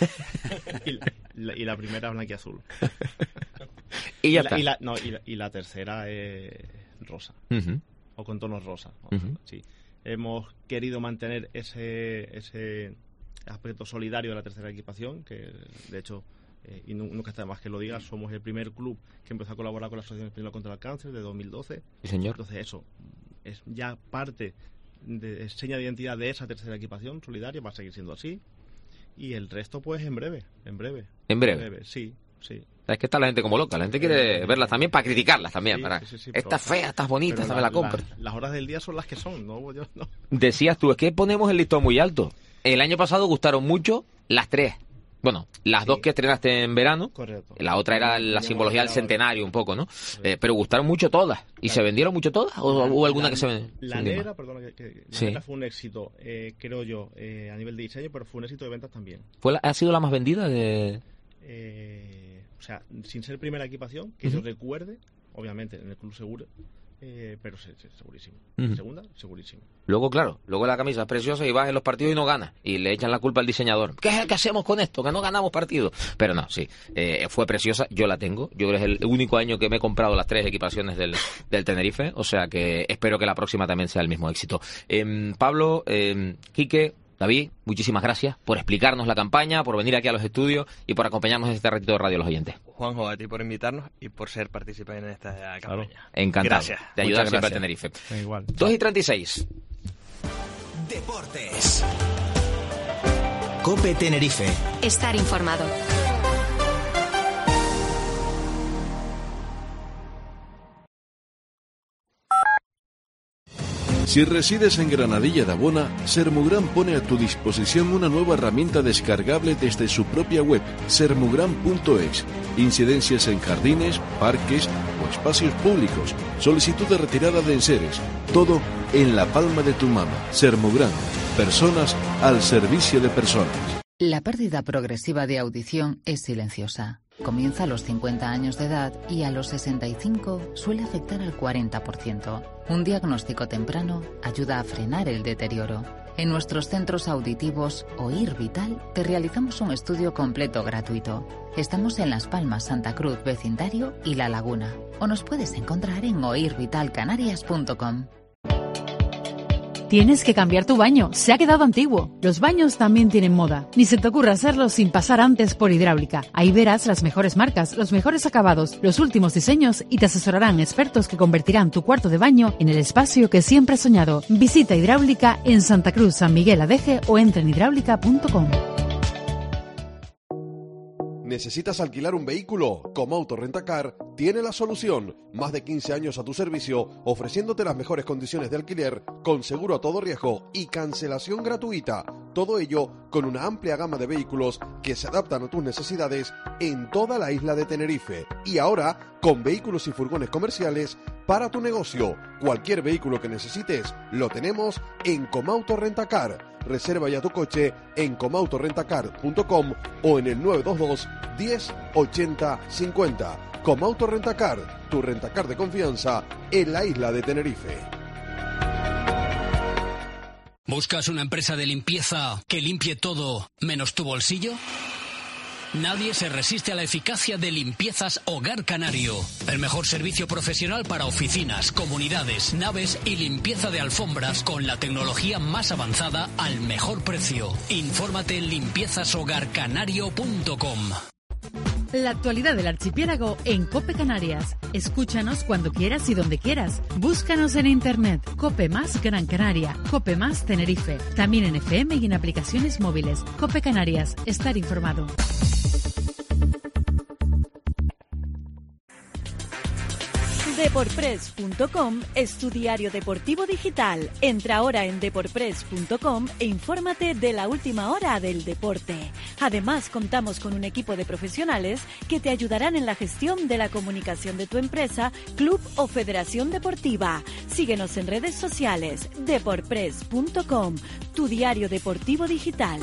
S13: y la primera es blanquiazul.
S3: Y ya está.
S13: Y la tercera es rosa. O con tonos rosa. Sí. Hemos querido mantener ese aspecto solidario de la tercera equipación, que de hecho, y nunca está de más que lo diga, somos el primer club que empezó a colaborar con la Asociación Española contra el Cáncer de 2012.
S3: Sí, señor.
S13: Entonces eso es ya parte seña de identidad de esa tercera equipación solidaria, va a seguir siendo así. Y el resto, pues, en breve.
S3: ¿En breve?
S13: Sí.
S3: Es que está la gente como loca, la gente quiere verlas también para criticarlas también.
S13: Sí,
S3: estas feas, estas bonitas, esta me la compro.
S13: Las horas del día son las que son, no.
S3: Decías tú, es que ponemos el listón muy alto. El año pasado gustaron mucho las 3. Bueno, las 2 que estrenaste en verano.
S13: Correcto.
S3: La otra era la simbología del centenario un poco, ¿no? Pero gustaron mucho todas. ¿Y se vendieron mucho todas? ¿O hubo alguna que se vendió?
S13: La negra, perdona, la negra fue un éxito, creo yo, a nivel de diseño, pero fue un éxito de ventas también.
S3: ¿Ha sido la más vendida?
S13: O sea, sin ser primera equipación, que yo recuerde, obviamente, en el Club Seguro, pero segurísimo. Segunda, segurísimo.
S3: Luego, claro, la camisa es preciosa y vas en los partidos y no ganas. Y le echan la culpa al diseñador. ¿Qué hacemos con esto? Que no ganamos partidos. Pero no, sí, fue preciosa, yo la tengo. Yo creo que es el único año que me he comprado las 3 equipaciones del Tenerife. O sea que espero que la próxima también sea el mismo éxito. Pablo, Quique, David, muchísimas gracias por explicarnos la campaña, por venir aquí a los estudios y por acompañarnos en este ratito de radio a los oyentes.
S14: Juanjo, a ti por invitarnos y por ser partícipe en esta campaña.
S3: Claro. Encantado.
S14: Gracias.
S3: De ayudar siempre a Tenerife.
S13: Igual.
S3: 2:36.
S23: Deportes. COPE Tenerife.
S2: Estar informado.
S20: Si resides en Granadilla de Abona, Sermugran pone a tu disposición una nueva herramienta descargable desde su propia web, sermugran.es. Incidencias en jardines, parques o espacios públicos, solicitud de retirada de enseres, todo en la palma de tu mano. Sermugran, personas al servicio de personas.
S4: La pérdida progresiva de audición es silenciosa. Comienza a los 50 años de edad y a los 65 suele afectar al 40%. Un diagnóstico temprano ayuda a frenar el deterioro. En nuestros centros auditivos Oír Vital te realizamos un estudio completo gratuito. Estamos en Las Palmas, Santa Cruz, Vecindario y La Laguna. O nos puedes encontrar en oirvitalcanarias.com.
S6: Tienes que cambiar tu baño, se ha quedado antiguo. Los baños también tienen moda. Ni se te ocurra hacerlo sin pasar antes por Hidráulica. Ahí verás las mejores marcas, los mejores acabados, los últimos diseños y te asesorarán expertos que convertirán tu cuarto de baño en el espacio que siempre has soñado. Visita Hidráulica en Santa Cruz, San Miguel Adeje o entra en hidráulica.com.
S7: ¿Necesitas alquilar un vehículo? Comauto Rentacar tiene la solución. Más de 15 años a tu servicio, ofreciéndote las mejores condiciones de alquiler, con seguro a todo riesgo y cancelación gratuita. Todo ello con una amplia gama de vehículos que se adaptan a tus necesidades en toda la isla de Tenerife. Y ahora, con vehículos y furgones comerciales para tu negocio. Cualquier vehículo que necesites, lo tenemos en Comauto Rentacar. Reserva ya tu coche en comautorentacar.com o en el 922 10 80 50. Comauto Rentacar, tu rentacar de confianza en la isla de Tenerife.
S8: ¿Buscas una empresa de limpieza que limpie todo menos tu bolsillo? Nadie se resiste a la eficacia de Limpiezas Hogar Canario. El mejor servicio profesional para oficinas, comunidades, naves y limpieza de alfombras con la tecnología más avanzada al mejor precio. Infórmate en limpiezashogarcanario.com.
S6: La actualidad del archipiélago en COPE Canarias. Escúchanos cuando quieras y donde quieras. Búscanos en internet. COPE Más Gran Canaria. COPE Más Tenerife. También en FM y en aplicaciones móviles. COPE Canarias. Estar informado.
S5: Deporpress.com es tu diario deportivo digital. Entra ahora en deporpress.com e infórmate de la última hora del deporte. Además, contamos con un equipo de profesionales que te ayudarán en la gestión de la comunicación de tu empresa, club o federación deportiva. Síguenos en redes sociales. Deporpress.com, tu diario deportivo digital.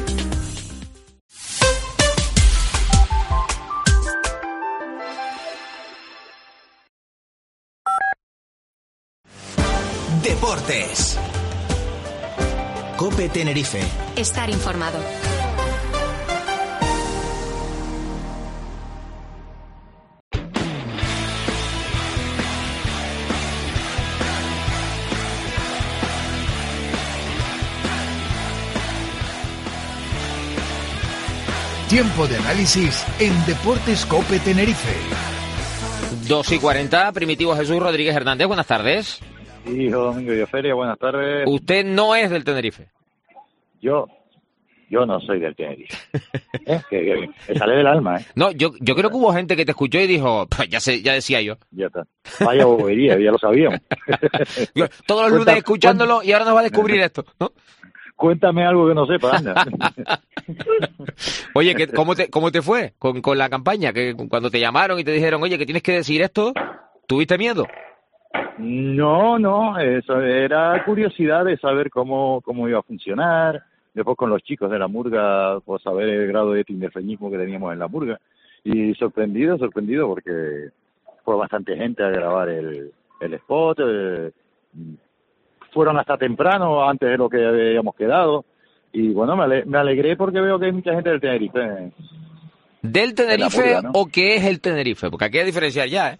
S23: Deportes. COPE Tenerife.
S2: Estar informado.
S21: Tiempo de análisis en Deportes COPE Tenerife.
S3: 2:40, Primitivo Jesús Rodríguez Hernández, buenas tardes.
S10: Hijo Domingo de Feria, buenas tardes.
S3: Usted no es del Tenerife.
S10: Yo no soy del Tenerife. Que sale del alma, ¿eh?
S3: No, yo creo que hubo gente que te escuchó y dijo, pues ya decía yo.
S10: Ya está. Vaya bobería, ya lo sabíamos.
S3: Todos los lunes escuchándolo y ahora nos va a descubrir esto, ¿no?
S10: Cuéntame algo que no sepa, anda.
S3: Oye, ¿cómo te fue con la campaña? Que cuando te llamaron y te dijeron, oye, que tienes que decir esto, ¿tuviste miedo?
S10: No, eso era curiosidad de saber cómo iba a funcionar. Después con los chicos de la murga, pues saber el grado de tinerfeñismo que teníamos en la murga. Y sorprendido porque fue bastante gente a grabar el spot. Fueron hasta temprano, antes de lo que habíamos quedado. Y bueno, me alegré porque veo que hay mucha gente del Tenerife.
S3: ¿Del Tenerife murga, ¿no? ¿O qué es el Tenerife? Porque aquí hay que diferenciar ya,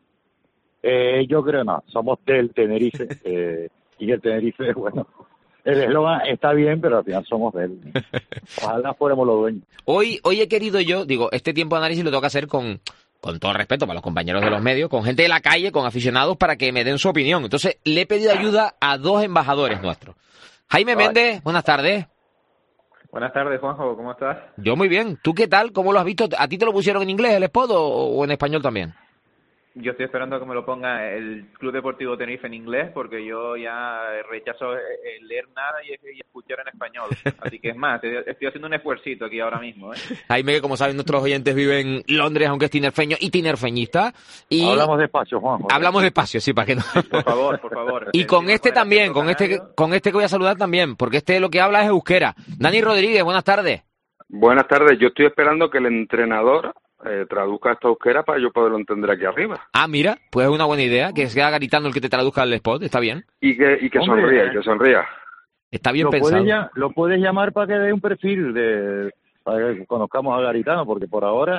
S3: ¿eh?
S10: Yo creo no, somos del Tenerife. Y el Tenerife, bueno, el eslogan está bien, pero al final somos de él. Ojalá fuéramos los dueños.
S3: Hoy he querido este tiempo de análisis lo tengo que hacer con todo respeto para los compañeros de los medios, con gente de la calle, con aficionados, para que me den su opinión. Entonces, le he pedido ayuda a 2 embajadores nuestros. Jaime Méndez, buenas tardes.
S11: Buenas tardes, Juanjo, ¿cómo estás?
S3: Yo muy bien. ¿Tú qué tal? ¿Cómo lo has visto? ¿A ti te lo pusieron en inglés el spot o en español también?
S11: Yo estoy esperando a que me lo ponga el Club Deportivo Tenerife en inglés, porque yo ya rechazo leer nada y escuchar en español. Así que es más, estoy haciendo un esfuercito aquí ahora mismo, ¿eh?
S3: Jaime, como saben, nuestros oyentes viven en Londres, aunque es tinerfeño y tinerfeñista. Y
S10: hablamos despacio, Juanjo.
S3: Hablamos despacio, sí, para que no.
S11: Por favor.
S3: Y con este también, con este que voy a saludar también, porque lo que habla es euskera. Dani Rodríguez, buenas tardes.
S12: Buenas tardes, yo estoy esperando que el entrenador traduzca esta euskera para yo poderlo entender aquí arriba.
S3: Ah, mira, pues es una buena idea, que sea gritando el que te traduzca el spot, está bien.
S12: Y que sonría.
S3: Está bien pensado.
S10: Lo puedes llamar para que dé un perfil para que conozcamos a Garitano, porque por ahora...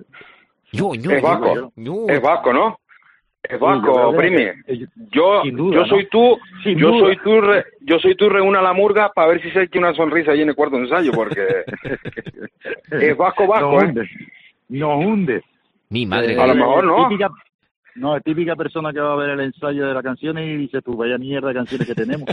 S12: Es vasco, es vasco, ¿no? Es vasco, primi. Yo soy tú, yo soy tú, reúna la murga para ver si se echa una sonrisa ahí en el cuarto ensayo, porque es vasco,
S10: Nos hunde.
S3: Mi madre.
S12: A lo mejor no.
S10: Es típica persona que va a ver el ensayo de las canciones y dice, tú, vaya mierda de canciones que tenemos.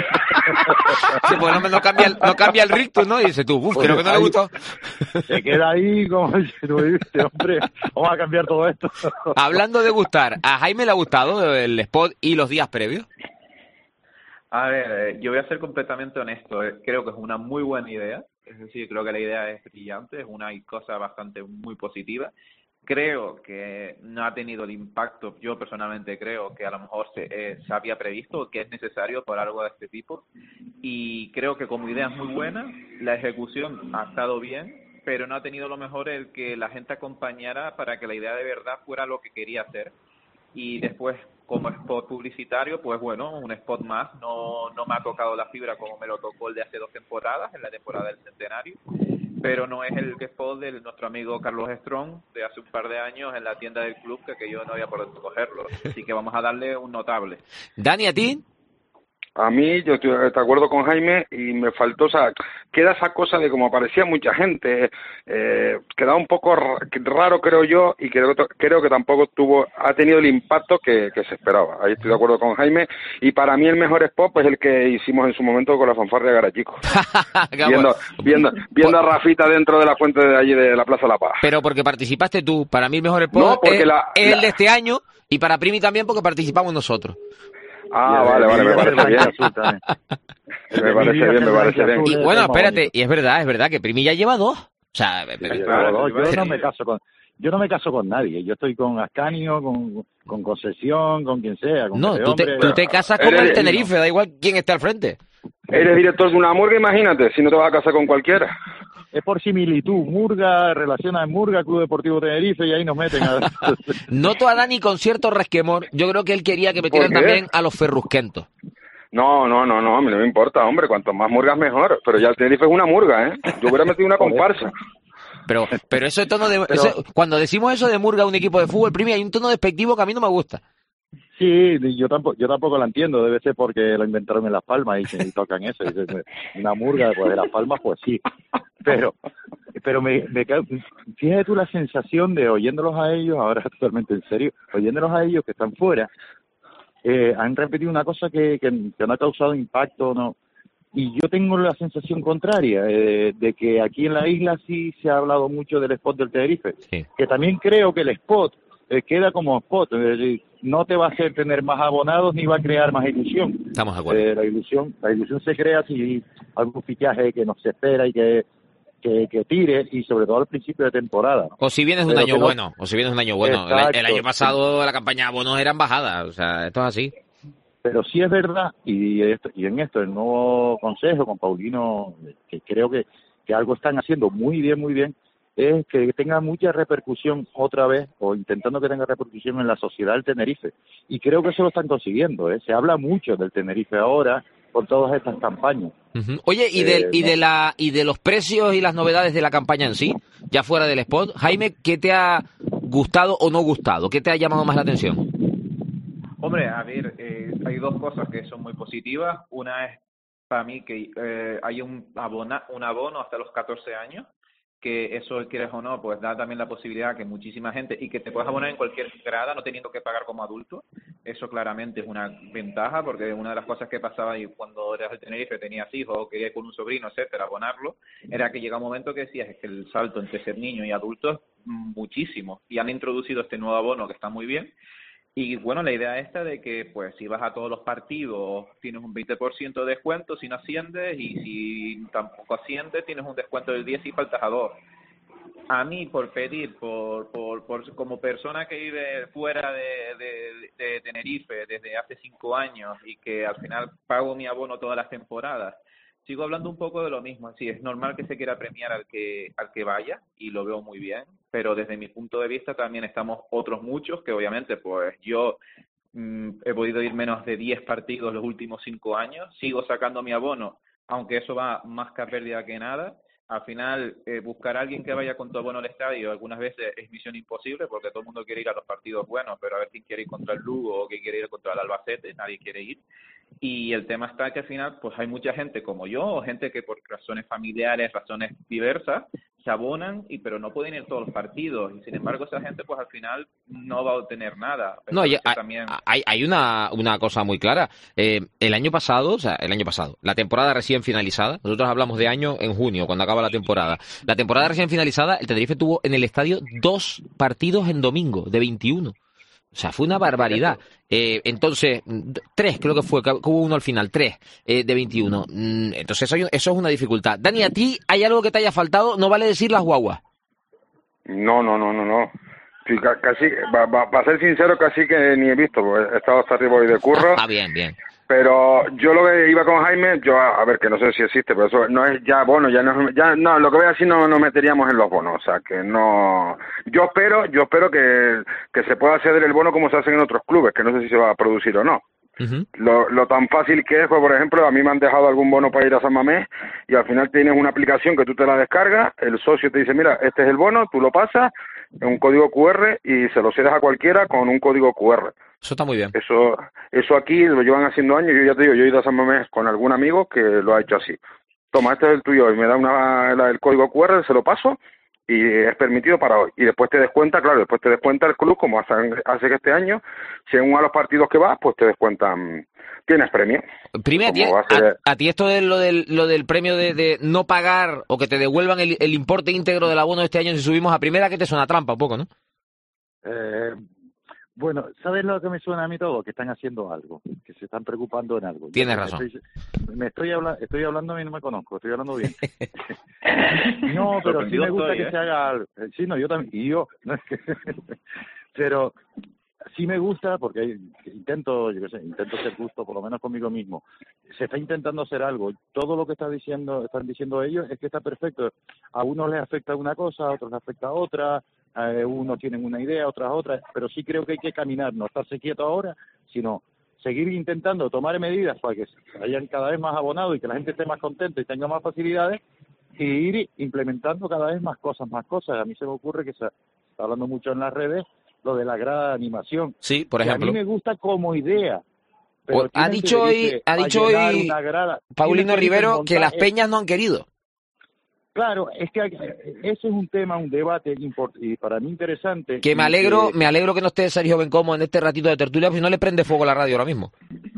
S3: Sí, pues no cambia el rictus, ¿no? Y dice tú, creo que no le gustó.
S10: Se queda ahí como dice, hombre, vamos a cambiar todo esto.
S3: Hablando de gustar, ¿a Jaime le ha gustado el spot y los días previos?
S11: A ver, yo voy a ser completamente honesto. Creo que es una muy buena idea. Es decir, creo que la idea es brillante, es una cosa bastante muy positiva. Creo que no ha tenido el impacto, yo personalmente creo que a lo mejor se había previsto, que es necesario por algo de este tipo. Y creo que como idea es muy buena, la ejecución ha estado bien, pero no ha tenido lo mejor el que la gente acompañara para que la idea de verdad fuera lo que quería hacer. Y después, como spot publicitario, pues bueno, un spot más, no me ha tocado la fibra como me lo tocó el de hace 2 temporadas, en la temporada del centenario, pero no es el spot de nuestro amigo Carlos Strong de hace un par de años en la tienda del club, que yo no había podido cogerlo, así que vamos a darle un notable.
S3: Dani, ¿a ti?
S12: A mí, yo estoy de acuerdo con Jaime y me faltó, queda esa cosa de como aparecía mucha gente, quedaba un poco raro, creo yo, y creo que tampoco ha tenido el impacto que se esperaba. Ahí estoy de acuerdo con Jaime, y para mí el mejor spot es el que hicimos en su momento con la fanfarria de Garachico. viendo a Rafita dentro de la fuente de allí de la Plaza La Paz.
S3: Pero porque participaste tú, para mí el mejor spot es el de este año, y para Primi también porque participamos nosotros.
S12: Ah, vale, me parece bien. Me parece bien.
S3: Y bueno, espérate, y es verdad que Primi ya lleva 2. O sea,
S10: yo no me caso con nadie. Yo estoy con Ascanio, con Concesión, con quien sea.
S3: Tú te casas con el Tenerife, da igual quién esté al frente.
S12: Eres director de una murga, imagínate, si no te vas a casar con cualquiera.
S10: Es por similitud, murga, relaciona en murga, Club Deportivo Tenerife, y ahí nos meten
S3: Noto a Dani con cierto resquemor. Yo creo que él quería que metieran también a los ferrusquentos.
S12: No, a mí no me importa, hombre, cuanto más murgas mejor, pero ya el Tenerife es una murga, Yo hubiera metido una comparsa.
S3: Pero eso tono cuando decimos eso de murga a un equipo de fútbol, Primi, hay un tono despectivo que a mí no me gusta.
S10: Sí, yo tampoco lo entiendo, debe ser porque lo inventaron en Las Palmas y tocan eso, y una murga pues, de Las Palmas, pues sí, pero fíjate tú la sensación de oyéndolos a ellos, ahora totalmente en serio, oyéndolos a ellos que están fuera, han repetido una cosa que no ha causado impacto, ¿no? Y yo tengo la sensación contraria, de que aquí en la isla sí se ha hablado mucho del spot del Tenerife, que también creo que el spot queda como spot, es decir, no te va a hacer tener más abonados ni va a crear más ilusión.
S3: Estamos de acuerdo.
S10: La ilusión se crea si algún fichaje que nos espera y que tire, y sobre todo al principio de temporada.
S3: O si vienes un año bueno. El año pasado la campaña de abonos era en bajada, o sea, esto es así.
S10: Pero sí es verdad, y en esto el nuevo consejo con Paulino, que creo que algo están haciendo muy bien, es que tenga mucha repercusión otra vez, o intentando que tenga repercusión en la sociedad del Tenerife. Y creo que eso lo están consiguiendo, Se habla mucho del Tenerife ahora con todas estas campañas.
S3: Uh-huh. Oye, y de los precios y las novedades de la campaña en sí, ya fuera del spot, Jaime, ¿qué te ha gustado o no gustado? ¿Qué te ha llamado más la atención?
S11: Hombre, a ver, hay dos cosas que son muy positivas. Una es, para mí, que hay un abono hasta los 14 años, que eso, quieres o no, pues da también la posibilidad que muchísima gente, y que te puedes abonar en cualquier grada, no teniendo que pagar como adulto. Eso claramente es una ventaja, porque una de las cosas que pasaba y cuando eras de Tenerife, tenías hijos o querías con un sobrino, etcétera, abonarlo, era que llega un momento que decías, es que el salto entre ser niño y adulto es muchísimo, y han introducido este nuevo abono que está muy bien. Y bueno, la idea esta de que pues si vas a todos los partidos tienes un 20% de descuento si no asciendes, y si tampoco asciendes tienes un descuento del 10% si faltas a 2. A mí, por pedir, por como persona que vive fuera de Tenerife desde hace 5 años y que al final pago mi abono todas las temporadas, sigo hablando un poco de lo mismo. Sí, es normal que se quiera premiar al que vaya, y lo veo muy bien, pero desde mi punto de vista también estamos otros muchos que obviamente pues yo he podido ir menos de 10 partidos los últimos 5 años, sigo sacando mi abono, aunque eso va más que a pérdida que nada. Al final, buscar a alguien que vaya con tu abono al estadio algunas veces es misión imposible, porque todo el mundo quiere ir a los partidos buenos, pero a ver quién quiere ir contra el Lugo o quién quiere ir contra el Albacete, nadie quiere ir. Y el tema está que al final pues hay mucha gente como yo, o gente que por razones familiares, razones diversas, se abonan, pero no pueden ir a todos los partidos, y sin embargo esa gente pues al final no va a obtener nada.
S3: No, hay una cosa muy clara. El año pasado, la temporada recién finalizada, nosotros hablamos de año en junio, cuando acaba la temporada recién finalizada, el Tenerife tuvo en el estadio 2 partidos en domingo, de 21. O sea, fue una barbaridad. Entonces, 3 creo que fue, que hubo uno al final, 3 de 21. Entonces eso es una dificultad. Dani, ¿a ti hay algo que te haya faltado? No vale decir las guaguas.
S12: No. Sí, casi, para ser sincero, casi que ni he visto, porque he estado hasta arriba hoy de curro.
S3: Bien.
S12: Pero yo lo que iba con Jaime, a ver, que no sé si existe, pero eso no es ya bono, no, lo que voy a decir no nos meteríamos en los bonos, o sea, que no. Yo espero que se pueda ceder el bono como se hace en otros clubes, que no sé si se va a producir o no. Uh-huh. Lo tan fácil que es, pues por ejemplo, a mí me han dejado algún bono para ir a San Mamés, y al final tienes una aplicación que tú te la descargas, el socio te dice, mira, este es el bono, tú lo pasas, en un código QR, y se lo cedes a cualquiera con un código QR.
S3: Eso está muy bien.
S12: Eso aquí lo llevan haciendo años. Yo ya te digo, yo he ido a San Mamés con algún amigo que lo ha hecho así. Toma, este es el tuyo, y me da el código QR, se lo paso, y es permitido para hoy. Y después te descuenta el club, como hace que este año, según a los partidos que vas, pues te descuentan, tienes premio.
S3: Primero, a ti esto de lo del premio de no pagar, o que te devuelvan el importe íntegro del abono de este año si subimos a primera, que te suena trampa un poco, ¿no?
S10: Bueno, ¿sabes lo que me suena a mí todo? Que están haciendo algo, que se están preocupando en algo.
S3: Tienes razón.
S10: Estoy hablando y no me conozco, estoy hablando bien. No, pero sí me gusta que se haga algo. Sí, no, yo también. Y yo, no es que pero sí me gusta porque intento ser justo, por lo menos conmigo mismo. Se está intentando hacer algo. Todo lo que están diciendo ellos es que está perfecto. A unos les afecta una cosa, a otros les afecta otra. Unos tienen una idea, otras otra, pero sí creo que hay que caminar, no estarse quieto ahora, sino seguir intentando tomar medidas para que hayan cada vez más abonados y que la gente esté más contenta y tenga más facilidades, y ir implementando cada vez más cosas. A mí se me ocurre que se está hablando mucho en las redes lo de la grada de animación.
S3: Sí, por ejemplo.
S10: A mí me gusta como idea. Pero
S3: ha dicho hoy Paulino Rivero que las peñas no han querido.
S10: Claro, es que ese es un tema, un debate y para mí interesante.
S3: Que me alegro que no esté Sergio Bencomo en este ratito de tertulia, porque si no le prende fuego la radio ahora mismo.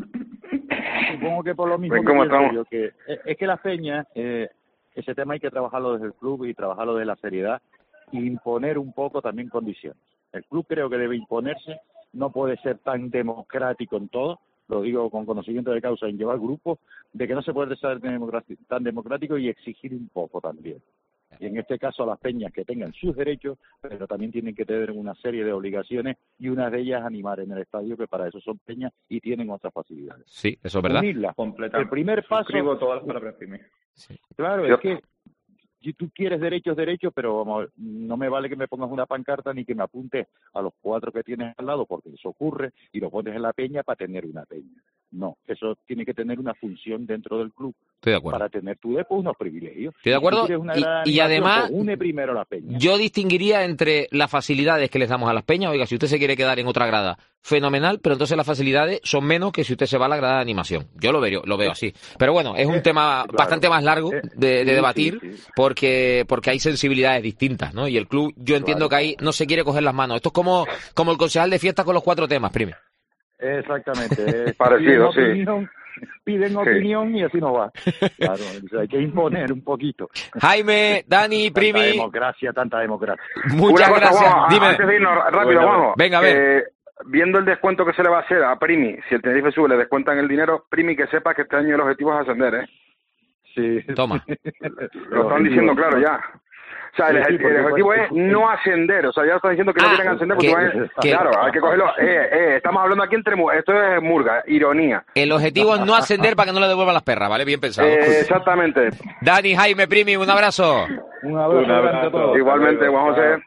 S10: Supongo que por lo mismo es que las peñas, ese tema hay que trabajarlo desde el club y trabajarlo desde la seriedad e imponer un poco también condiciones. El club creo que debe imponerse, no puede ser tan democrático en todo, lo digo con conocimiento de causa, en llevar grupos, de que no se puede ser tan democrático y exigir un poco también. Y en este caso a las peñas que tengan sus derechos, pero también tienen que tener una serie de obligaciones y una de ellas animar en el estadio, que para eso son peñas y tienen otras facilidades.
S3: Sí, eso es verdad.
S10: Unirlas. El primer paso...
S11: Suscribo todas las palabras de Primi.
S10: Sí. Claro, es que si tú quieres derechos, pero vamos, no me vale que me pongas una pancarta ni que me apuntes a los 4 que tienes al lado, porque eso ocurre, y lo pones en la peña para tener una peña. No, eso tiene que tener una función dentro del club.
S3: Estoy de acuerdo.
S10: Para tener tú después unos privilegios.
S3: Estoy de acuerdo. Y además,
S10: une primero la peña.
S3: Yo distinguiría entre las facilidades que les damos a las peñas. Oiga, si usted se quiere quedar en otra grada, fenomenal, pero entonces las facilidades son menos que si usted se va a la grada de animación. Yo lo veo así. Pero bueno, es un tema bastante más largo de debatir, porque hay sensibilidades distintas, ¿no? Y el club, yo entiendo que ahí no se quiere coger las manos. Esto es como el concejal de fiesta con los 4 temas, Primi.
S10: Exactamente.
S12: Parecido, sí.
S10: Piden opinión y así no va. Claro, hay que imponer un poquito.
S3: Jaime, Dani, Primi.
S10: Tanta democracia.
S3: Muchas gracias.
S12: Juanjo,
S3: dime.
S12: Antes de irnos, rápido, Juanjo.
S3: Venga, a ver.
S12: Viendo el descuento que se le va a hacer a Primi, si el Tenerife sube, le descuentan el dinero, Primi, que sepa que este año el objetivo es ascender, ¿eh?
S10: Sí.
S3: Toma.
S12: Lo están diciendo claro ya. O sea, el objetivo es no ascender. O sea, ya están diciendo que no quieren ascender porque claro, hay que cogerlo. Estamos hablando aquí entre... Esto es murga, ironía.
S3: El objetivo es no ascender para que no le devuelvan las perras, ¿vale? Bien pensado.
S12: Exactamente.
S3: Dani, Jaime, Primi, un abrazo.
S10: Un abrazo a todos.
S12: Igualmente, Juan José.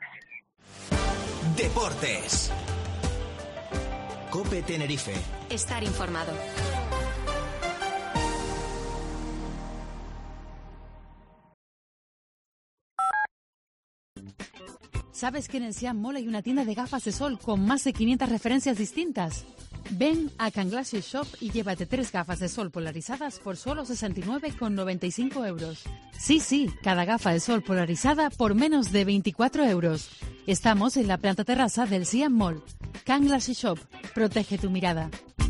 S23: Deportes. COPE Tenerife.
S2: Estar informado.
S6: ¿Sabes que en el Siam Mall hay una tienda de gafas de sol con más de 500 referencias distintas? Ven a Can Glasses Shop y llévate 3 gafas de sol polarizadas por solo 69,95 euros. Sí, cada gafa de sol polarizada por menos de 24 euros. Estamos en la planta terraza del Siam Mall. Can Glasses Shop. Protege tu mirada.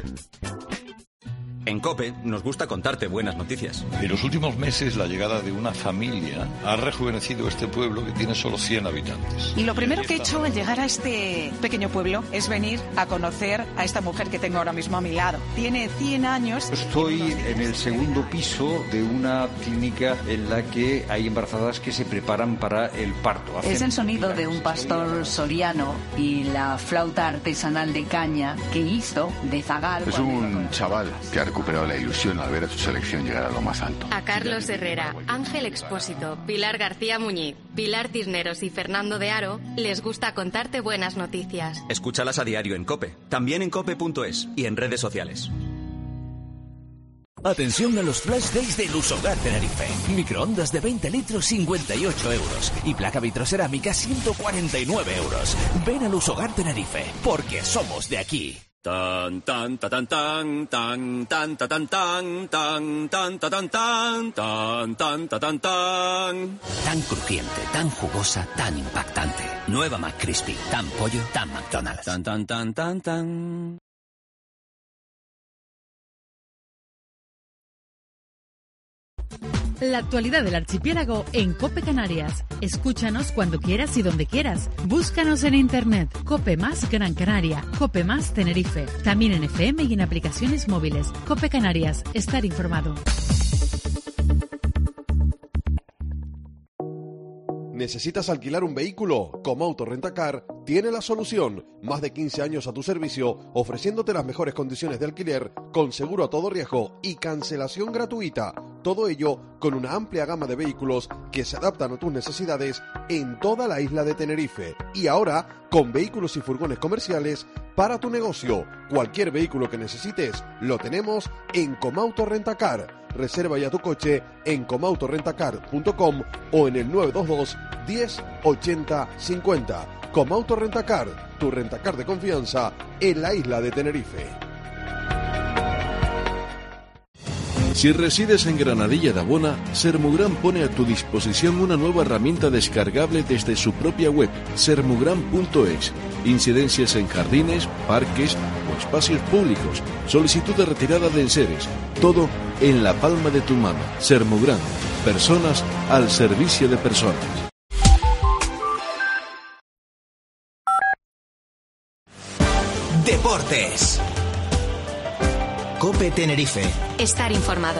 S1: En COPE nos gusta contarte buenas noticias.
S9: En los últimos meses, la llegada de una familia ha rejuvenecido este pueblo que tiene solo 100 habitantes.
S16: Y lo primero que he hecho al llegar a este pequeño pueblo es venir a conocer a esta mujer que tengo ahora mismo a mi lado. Tiene 100 años.
S17: Estoy en el segundo piso de una clínica en la que hay embarazadas que se preparan para el parto.
S18: Es el sonido de un pastor soriano y la flauta artesanal de caña que hizo de zagal.
S19: Es un chaval que ha recuperado la ilusión al ver a su selección llegar a lo más alto.
S2: A Carlos Herrera, Ángel Expósito, Pilar García Muñiz, Pilar Cisneros y Fernando de Aro les gusta contarte buenas noticias.
S1: Escúchalas a diario en COPE, también en cope.es y en redes sociales.
S21: Atención a los flash days de Lusogar Tenerife. Microondas de 20 litros 58 euros y placa vitrocerámica 149 euros. Ven a Lusogar Tenerife, porque somos de aquí.
S27: Tan tan ta tan tan tan tan ta tan tan tan tan ta tan tan tan tan ta tan tan.
S21: Tan crujiente, tan jugosa, tan impactante. Nueva McCrispy, tan pollo, tan McDonald's.
S27: Tan tan tan tan tan.
S6: La actualidad del archipiélago en COPE Canarias. Escúchanos cuando quieras y donde quieras. Búscanos en internet. COPE Más Gran Canaria. COPE Más Tenerife. También en FM y en aplicaciones móviles. COPE Canarias. Estar informado.
S7: ¿Necesitas alquilar un vehículo? Comauto Rentacar tiene la solución. Más de 15 años a tu servicio, ofreciéndote las mejores condiciones de alquiler, con seguro a todo riesgo y cancelación gratuita. Todo ello con una amplia gama de vehículos que se adaptan a tus necesidades en toda la isla de Tenerife. Y ahora, con vehículos y furgones comerciales para tu negocio. Cualquier vehículo que necesites, lo tenemos en Comauto Rentacar. Reserva ya tu coche en comautorentacar.com o en el 922 10 80 50. Comauto Rentacar, tu rentacar de confianza en la isla de Tenerife.
S20: Si resides en Granadilla de Abona, Sermugran pone a tu disposición una nueva herramienta descargable desde su propia web, sermugran.es. Incidencias en jardines, parques o espacios públicos, solicitud de retirada de enseres, todo en la palma de tu mano. Sermugran, personas al servicio de personas.
S21: Deportes. COPE Tenerife.
S2: Estar informado.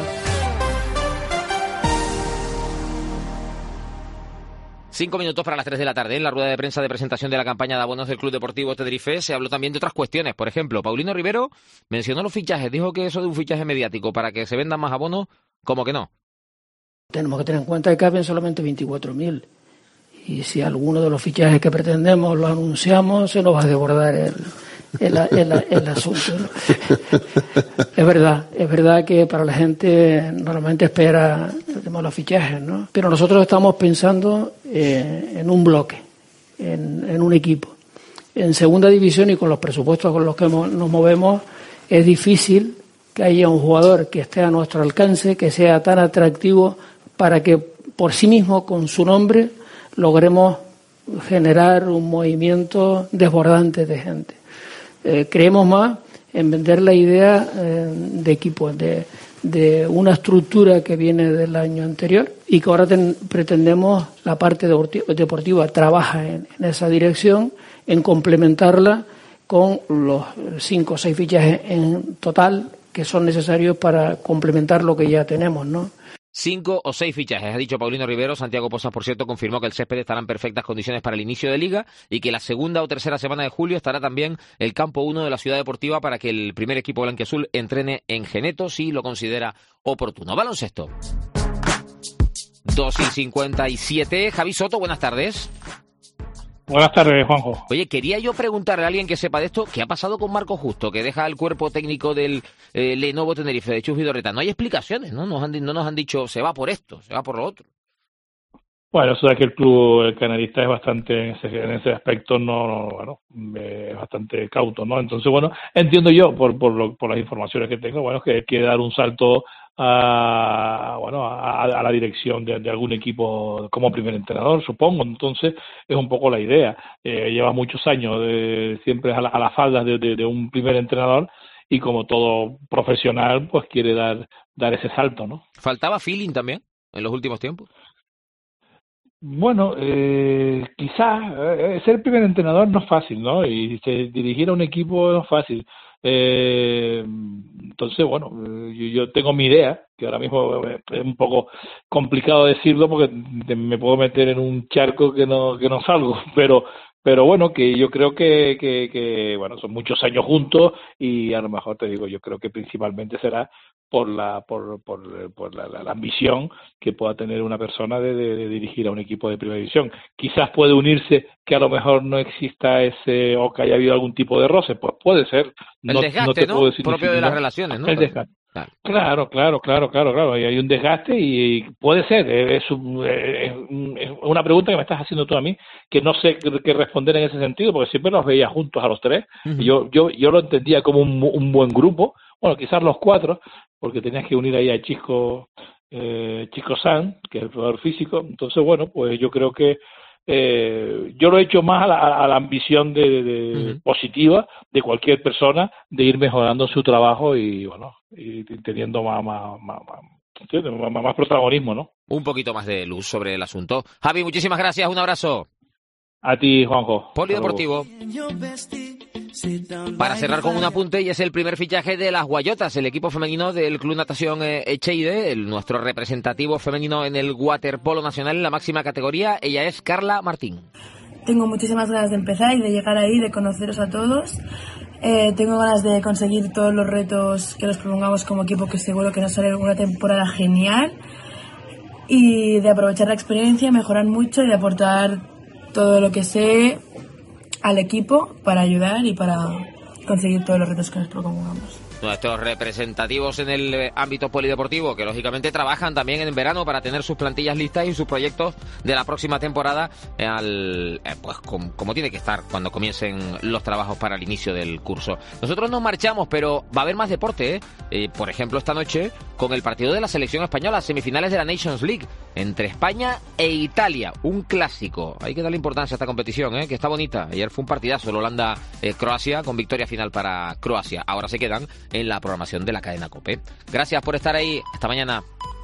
S3: 5 minutos para las 3 de la tarde. En la rueda de prensa de presentación de la campaña de abonos del Club Deportivo Tenerife se habló también de otras cuestiones. Por ejemplo, Paulino Rivero mencionó los fichajes. Dijo que eso de un fichaje mediático para que se vendan más abonos, como que no.
S13: Tenemos que tener en cuenta que caben solamente 24.000. Y si alguno de los fichajes que pretendemos lo anunciamos, se nos va a desbordar el asunto, ¿no? Es verdad que para la gente normalmente espera el tema de los fichajes, ¿no? Pero nosotros estamos pensando en un bloque, en un equipo. En segunda división y con los presupuestos con los que nos movemos, es difícil que haya un jugador que esté a nuestro alcance, que sea tan atractivo para que por sí mismo, con su nombre, logremos generar un movimiento desbordante de gente. Creemos más en vender la idea de equipo, de una estructura que viene del año anterior y que ahora pretendemos, la parte deportiva trabaja en esa dirección, en complementarla con los 5 o 6 fichajes en total que son necesarios para complementar lo que ya tenemos, ¿no?
S3: 5 o 6 fichajes, ha dicho Paulino Rivero. Santiago Pozas, por cierto, confirmó que el césped estará en perfectas condiciones para el inicio de Liga y que la segunda o tercera semana de julio estará también el campo 1 de la Ciudad Deportiva para que el primer equipo blanquiazul entrene en Geneto si lo considera oportuno. Baloncesto. 2:57. Javi Soto, buenas tardes.
S14: Buenas tardes, Juanjo.
S3: Oye, quería yo preguntarle a alguien que sepa de esto, ¿qué ha pasado con Marco Justo, que deja el cuerpo técnico del Lenovo Tenerife, de Chus Vidorreta? No hay explicaciones, ¿no? No nos han dicho, se va por esto, se va por lo otro.
S14: Bueno, eso de que el club el canarista es bastante, en ese aspecto, es bastante cauto, ¿no? Entonces, bueno, entiendo yo, por las informaciones que tengo, bueno, que quiere dar un salto a la dirección de algún equipo como primer entrenador, supongo. Entonces es un poco la idea. Lleva muchos años siempre a la falda de un primer entrenador y como todo profesional pues quiere dar ese salto, ¿no?
S3: ¿Faltaba feeling también en los últimos tiempos?
S14: Bueno, quizás ser primer entrenador no es fácil, ¿no? Y dirigir a un equipo no es fácil. Entonces, bueno, yo tengo mi idea, que ahora mismo es un poco complicado decirlo porque me puedo meter en un charco que no salgo, pero bueno, que yo creo que bueno, son muchos años juntos y a lo mejor te digo, yo creo que principalmente será por la ambición que pueda tener una persona de dirigir a un equipo de primera división. Quizás puede unirse que a lo mejor no exista ese, o que haya habido algún tipo de roce, pues puede ser.
S3: El desgaste, ¿no? Propio de las relaciones, ¿no?
S14: El desgaste. Claro. Hay un desgaste y puede ser. Es una pregunta que me estás haciendo tú a mí, que no sé qué responder en ese sentido, porque siempre los veía juntos a los tres. Uh-huh. Y yo lo entendía como un buen grupo. Bueno, quizás los 4, porque tenías que unir ahí a Chico San, que es el jugador físico. Entonces, bueno, pues yo creo que yo lo he hecho más a la ambición de positiva de cualquier persona de ir mejorando su trabajo y bueno, y teniendo más protagonismo, ¿no?
S3: Un poquito más de luz sobre el asunto. Javi, muchísimas gracias, un abrazo.
S14: A ti, Juanjo.
S3: Polideportivo. Para cerrar con un apunte, y es el primer fichaje de las Guayotas, el equipo femenino del Club Natación Echeide, nuestro representativo femenino en el waterpolo nacional en la máxima categoría. Ella es Carla Martín.
S15: Tengo muchísimas ganas de empezar y de llegar ahí, de conoceros a todos. Tengo ganas de conseguir todos los retos que nos propongamos como equipo, que seguro que nos sale una temporada genial, y de aprovechar la experiencia, mejorar mucho y de aportar todo lo que sé al equipo para ayudar y para conseguir todos los retos que nos propongamos.
S3: Nuestros representativos en el ámbito polideportivo, que lógicamente trabajan también en verano para tener sus plantillas listas y sus proyectos de la próxima temporada pues como tiene que estar cuando comiencen los trabajos para el inicio del curso. Nosotros nos marchamos, pero va a haber más deporte, por ejemplo, esta noche con el partido de la selección española, semifinales de la Nations League entre España e Italia, un clásico. Hay que darle importancia a esta competición, que está bonita. Ayer fue un partidazo, el Holanda-Croacia, con victoria final para Croacia. Ahora se quedan en la programación de la cadena COPE. Gracias por estar ahí. Hasta mañana.